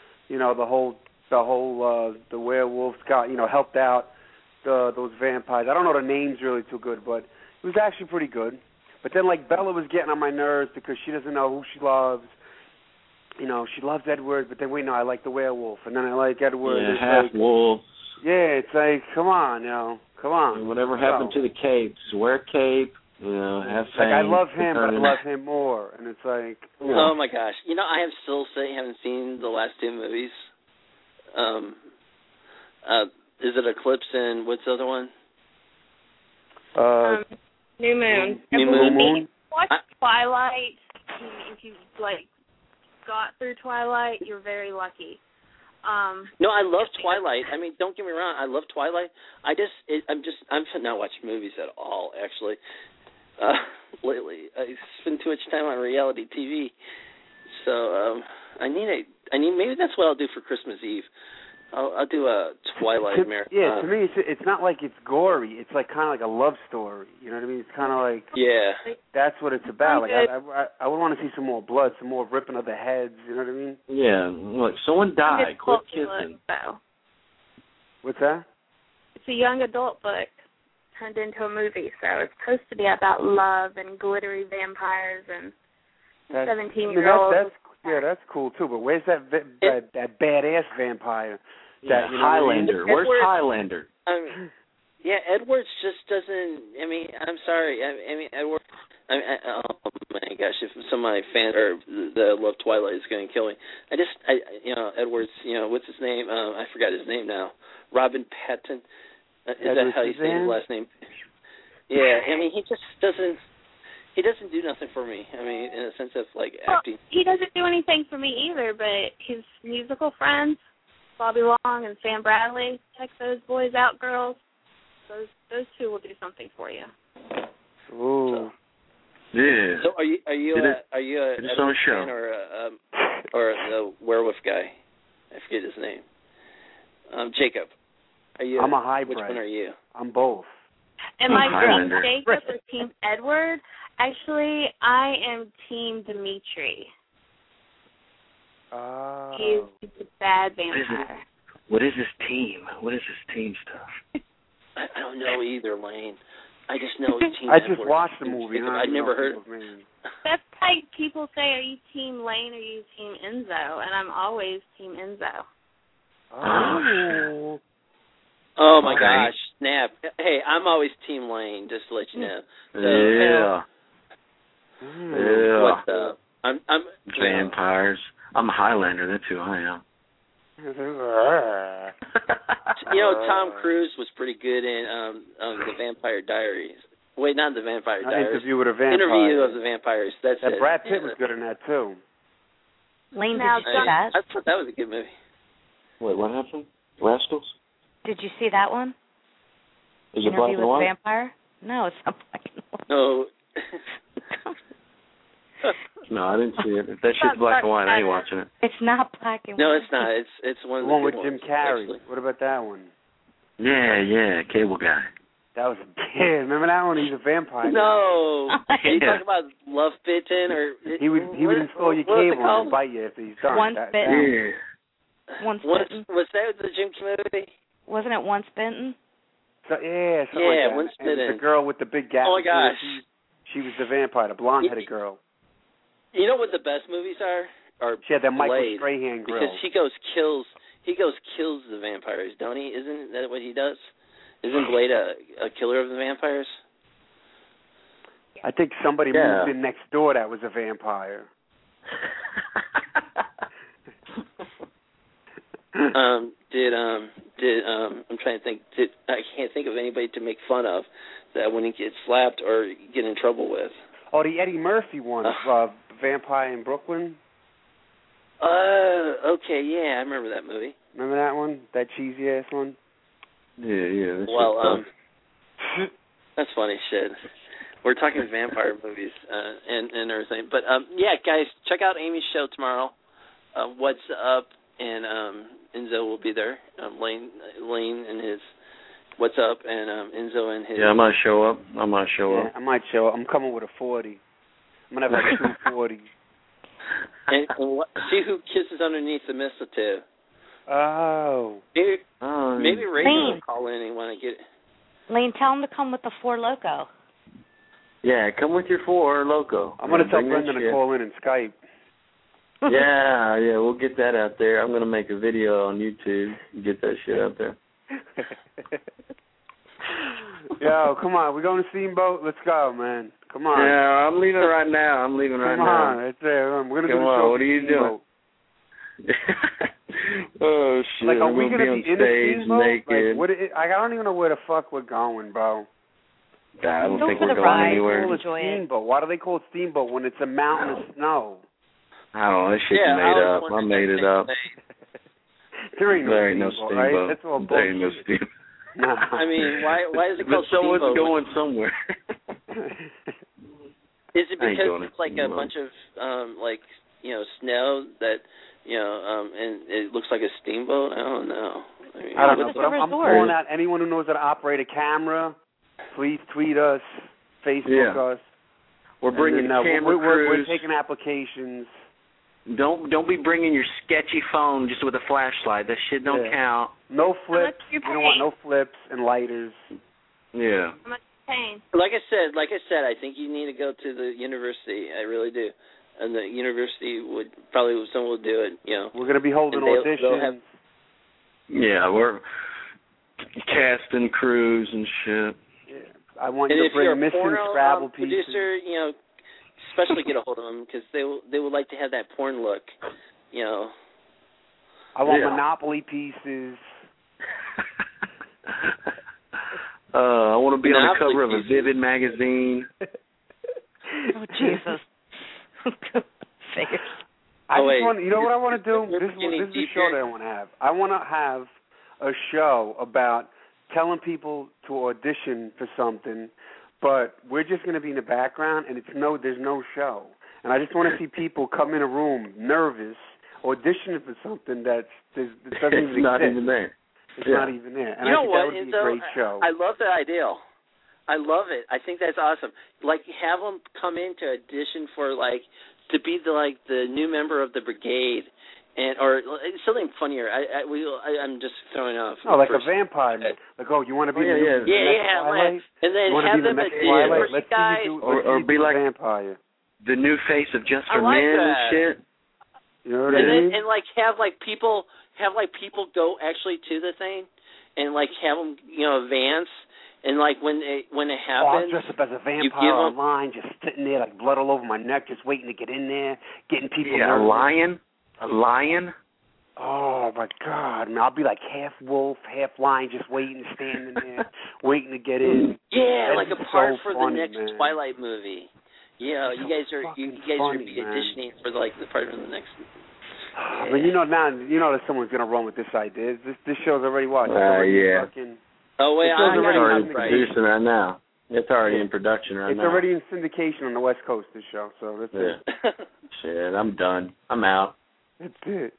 the werewolves got helped out those vampires. I don't know the names really too good, but it was actually pretty good. But then Bella was getting on my nerves because she doesn't know who she loves. She loves Edward, but then wait, no, I like the werewolf, and then I like Edward. Yeah, half wolf. Yeah, it's like, come on. And whatever happened to the cape? Just wear a cape. Have fame. I love him, but I love him more, and it's like. Oh my gosh! I haven't seen the last two movies. Is it Eclipse and what's the other one? New Moon. New Moon. Watch Twilight. If you got through Twilight, you're very lucky. No, I love Twilight. Don't get me wrong, I love Twilight. I'm not watching movies at all, actually. Lately, I spend too much time on reality TV. So maybe that's what I'll do for Christmas Eve. I'll do a Twilight marathon. Yeah, to me, it's not like it's gory. It's kind of like a love story. You know what I mean? It's kind of like that's what it's about. I would want to see some more blood, some more ripping of the heads. You know what I mean? Yeah, look, someone died. Quit kissing. What's that? It's a young adult book turned into a movie, so it's supposed to be about love and glittery vampires and 17-year-olds. That's cool too. But where's that badass vampire? Highlander. Where's Highlander? Edwards just doesn't. I'm sorry. Edward. Oh my gosh! If some of my fans that love Twilight is going to kill me. Edwards. What's his name? I forgot his name now. Robin Pattinson. Is that how you say his last name? Yeah. He just doesn't. He doesn't do nothing for me. In a sense of acting. He doesn't do anything for me either. But his musical friends, Bobby Long and Sam Bradley, check those boys out, girls. Those two will do something for you. Ooh. Yeah. So are you a Edward fan or the werewolf guy? I forget his name. Jacob. I'm a hybrid. Which one are you? I'm both. Am I Team Jacob or Team Edward? Actually, I am Team Dimitri. Oh. He's a bad vampire. What is this team? What is this team stuff? I don't know either, Lane. I just know Team I Edward. just watched the movie. I've never heard. That's like people say, are you Team Lane or are you Team Enzo? And I'm always Team Enzo. Oh my gosh, snap. Hey, I'm always Team Lane, just to let you know. So, what's up? I'm vampires. I'm a Highlander, that's who I am. Tom Cruise was pretty good in the Vampire Diaries. Wait, not the Vampire Diaries. Interview with a Vampire. Interview of the Vampires. That's it. Brad Pitt was good in that too. Lane, did you see that? I thought that was a good movie. Wait, what happened? Rascals? Did you see that one? Is it black and white? Vampire? No, it's not black and white. No. No, I didn't see it. If that shit's black and white, I ain't watching it. It's not black and white. No, it's not. It's one of the one good with Jim ones, Carrey. actually. What about that one? Yeah, Cable Guy. That was a kid. Remember that one? He's a vampire. No. Are you talking about Love Bitten or? He would install your cable and bite you if he's done. Once Bitten. Was that the Jim Carrey movie? Wasn't it Once Bitten? So, yeah, something like that. Once Bitten. The girl with the big gap. Oh my gosh. She was the vampire, the blonde-headed girl. You know what the best movies are? She had that Michael Blade, Strahan grill. because he goes kills the vampires, don't he? Isn't that what he does? Isn't Blade a killer of the vampires? I think somebody moved in next door that was a vampire. I'm trying to think. I can't think of anybody to make fun of. that wouldn't get slapped or get in trouble with. Oh, the Eddie Murphy one, Vampire in Brooklyn. Okay, yeah, I remember that movie. Remember that one? That cheesy ass one? Yeah. Well, that's funny shit. We're talking vampire movies and everything. But, yeah, guys, check out Amy's show tomorrow. What's Up, and Enzo will be there. Lane and his What's Up, and Enzo and his... Yeah, I might show up. I might show up. I'm coming with a 40. I'm going to have like 240s. And see who kisses underneath the mistletoe. Oh. Maybe Rachel will call in and want to get... Lane, tell him to come with the 4 Loco. Yeah, come with your 4 Loco. I'm going to tell Brendan to call in and Skype. Yeah, we'll get that out there. I'm going to make a video on YouTube and get that shit out there. Yo, come on. We're going to Steamboat? Let's go, man. Come on. Yeah, I'm leaving right now. Come on. It's there. We're going to do the show. What are you doing? Oh, shit. Like, are we going to be in a Steamboat? Naked. Like, I don't even know where the fuck we're going, bro. I don't think we're going anywhere. Steamboat. Why do they call it Steamboat when it's a mountain of snow? I don't know. That shit's made up. I made it up. There ain't no Steamboat. Right? That's all bullshit. There ain't no Steamboat. Nah. I mean, why is it called Steamboat? Someone's going somewhere. Is it because it's like a bunch of snow that and it looks like a steamboat? I don't know. I don't know. But I'm calling out anyone who knows how to operate a camera. Please tweet us, Facebook us. We're bringing camera crews. We're taking applications. Don't be bringing your sketchy phone just with a flashlight. That shit don't count. No flips. You don't want no flips and lighters. Yeah. How much pain? Like I said, I think you need to go to the university. I really do. And the university someone will do it. We're going to be holding auditions. We're casting crews and shit. Yeah. I want you to bring missing Scrabble pieces. Producer, especially get a hold of them because they would like to have that porn look. I want Monopoly pieces. I want to be on the cover of a Vivid magazine. Oh, Jesus. You know what I want to do? This is the show that I want to have. I want to have a show about telling people to audition for something, but we're just going to be in the background, and there's no show. And I just want to see people come in a room nervous, auditioning for something that doesn't even exist. Not even there. It's not even there. And you know I think that would be a great show. I love that idea. I love it. I think that's awesome. Like, have them come in to audition for, to be the new member of the brigade, or something funnier. I'm just throwing off. Oh, like a vampire. Like, you want to be the next Twilight? And then have them audition for you guys. Or be like vampire. The new face of Just for Men and shit. You know what I mean? And have people go actually to the thing, and have them advance. And when it happens, I'm dressed up as a vampire online, just sitting there like blood all over my neck, just waiting to get in there, getting people. Yeah, a lion. Oh my God! I mean, I'll be like half wolf, half lion, just waiting, standing there, waiting to get in. Yeah, That's like a part for funny, the next man. Twilight movie. Yeah, you guys are funny, be auditioning for the part for the next. Yeah. But that someone's gonna run with this idea. This show's already watched. Yeah. Oh wait, I'm already producing right now. It's already in production right now. It's already in syndication on the West Coast. This show, so that's it. Shit, I'm done. I'm out. That's it.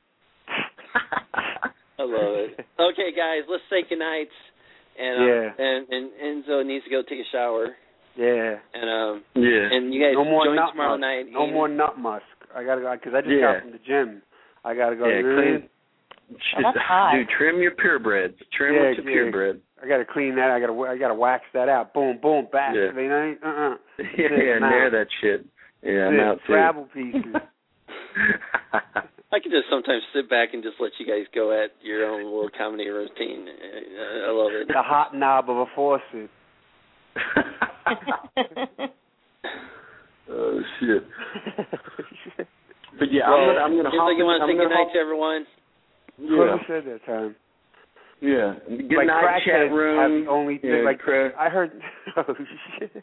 I love it. Okay, guys, let's say goodnight. And Enzo needs to go take a shower. Yeah. And and you guys join tomorrow night. No more nut musk. I gotta go because I just got from the gym. I gotta go. Clean. Dude, trim your purebreds. Trim with your purebred. I gotta clean that. I gotta wax that out. Boom, boom, back. Yeah. Nair that shit. Yeah, I'm out too. Scrabble pieces. I can just sometimes sit back and just let you guys go at your own little comedy routine. I love it. The hot knob of a faucet. Oh shit. But yeah, well, I'm gonna. Seems like you want to say goodnight to everyone. Yeah. What said that time? Yeah. Good like night, chat room. Have the only thing, like I heard. Oh shit.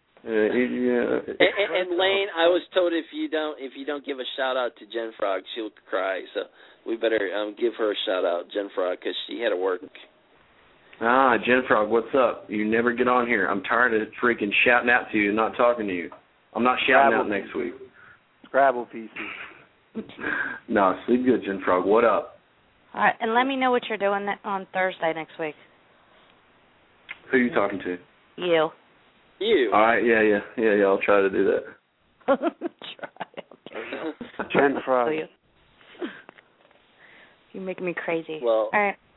And Lane, I was told if you don't give a shout out to Jen Frog, she'll cry. So we better give her a shout out, Jen Frog, because she had to work. Jen Frog, what's up? You never get on here. I'm tired of freaking shouting out to you and not talking to you. I'm not shouting out next week. Scrabble pieces. No, sleep good, Jen Frog. What up? All right, and let me know what you're doing on Thursday next week. Who are you talking to? You. You. All right, yeah. I'll try to do that. Jen Frog. You're making me crazy. Well.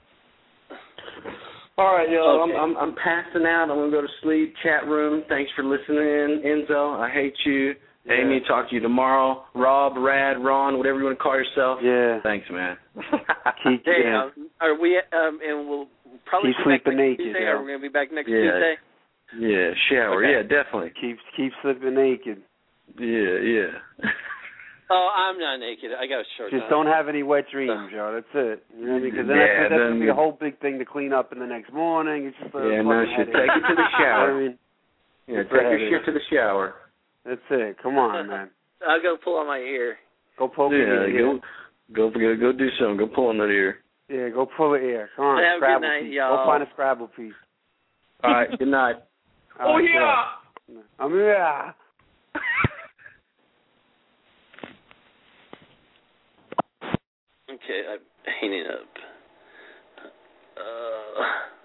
All right, y'all. Okay. I'm passing out. I'm gonna go to sleep. Chat room. Thanks for listening, Enzo. I hate you. Yeah. Amy, talk to you tomorrow. Rob, Rad, Ron, whatever you want to call yourself. Yeah. Thanks, man. Are we? And we'll probably keep sleeping naked. Tuesday. Are we gonna be back next Tuesday? Yeah, shower. Okay. Yeah, definitely. Keep sleeping naked. Yeah. Oh, I'm not naked. I got a shirt. Just don't have any wet dreams, Joe. That's it. You know, because that's gonna be a whole big thing to clean up in the next morning. It's just take it to the shower. Take your shit to the shower. That's it. Come on, man. I'll go pull on my ear. Go poke it in your ear. Go do something. Go pull on that ear. Yeah, go pull the ear. Come on, have Scrabble a good night, piece. y'all. Go find a Scrabble piece. All right, good night. Oh, yeah. Yeah. Okay, I'm hanging up.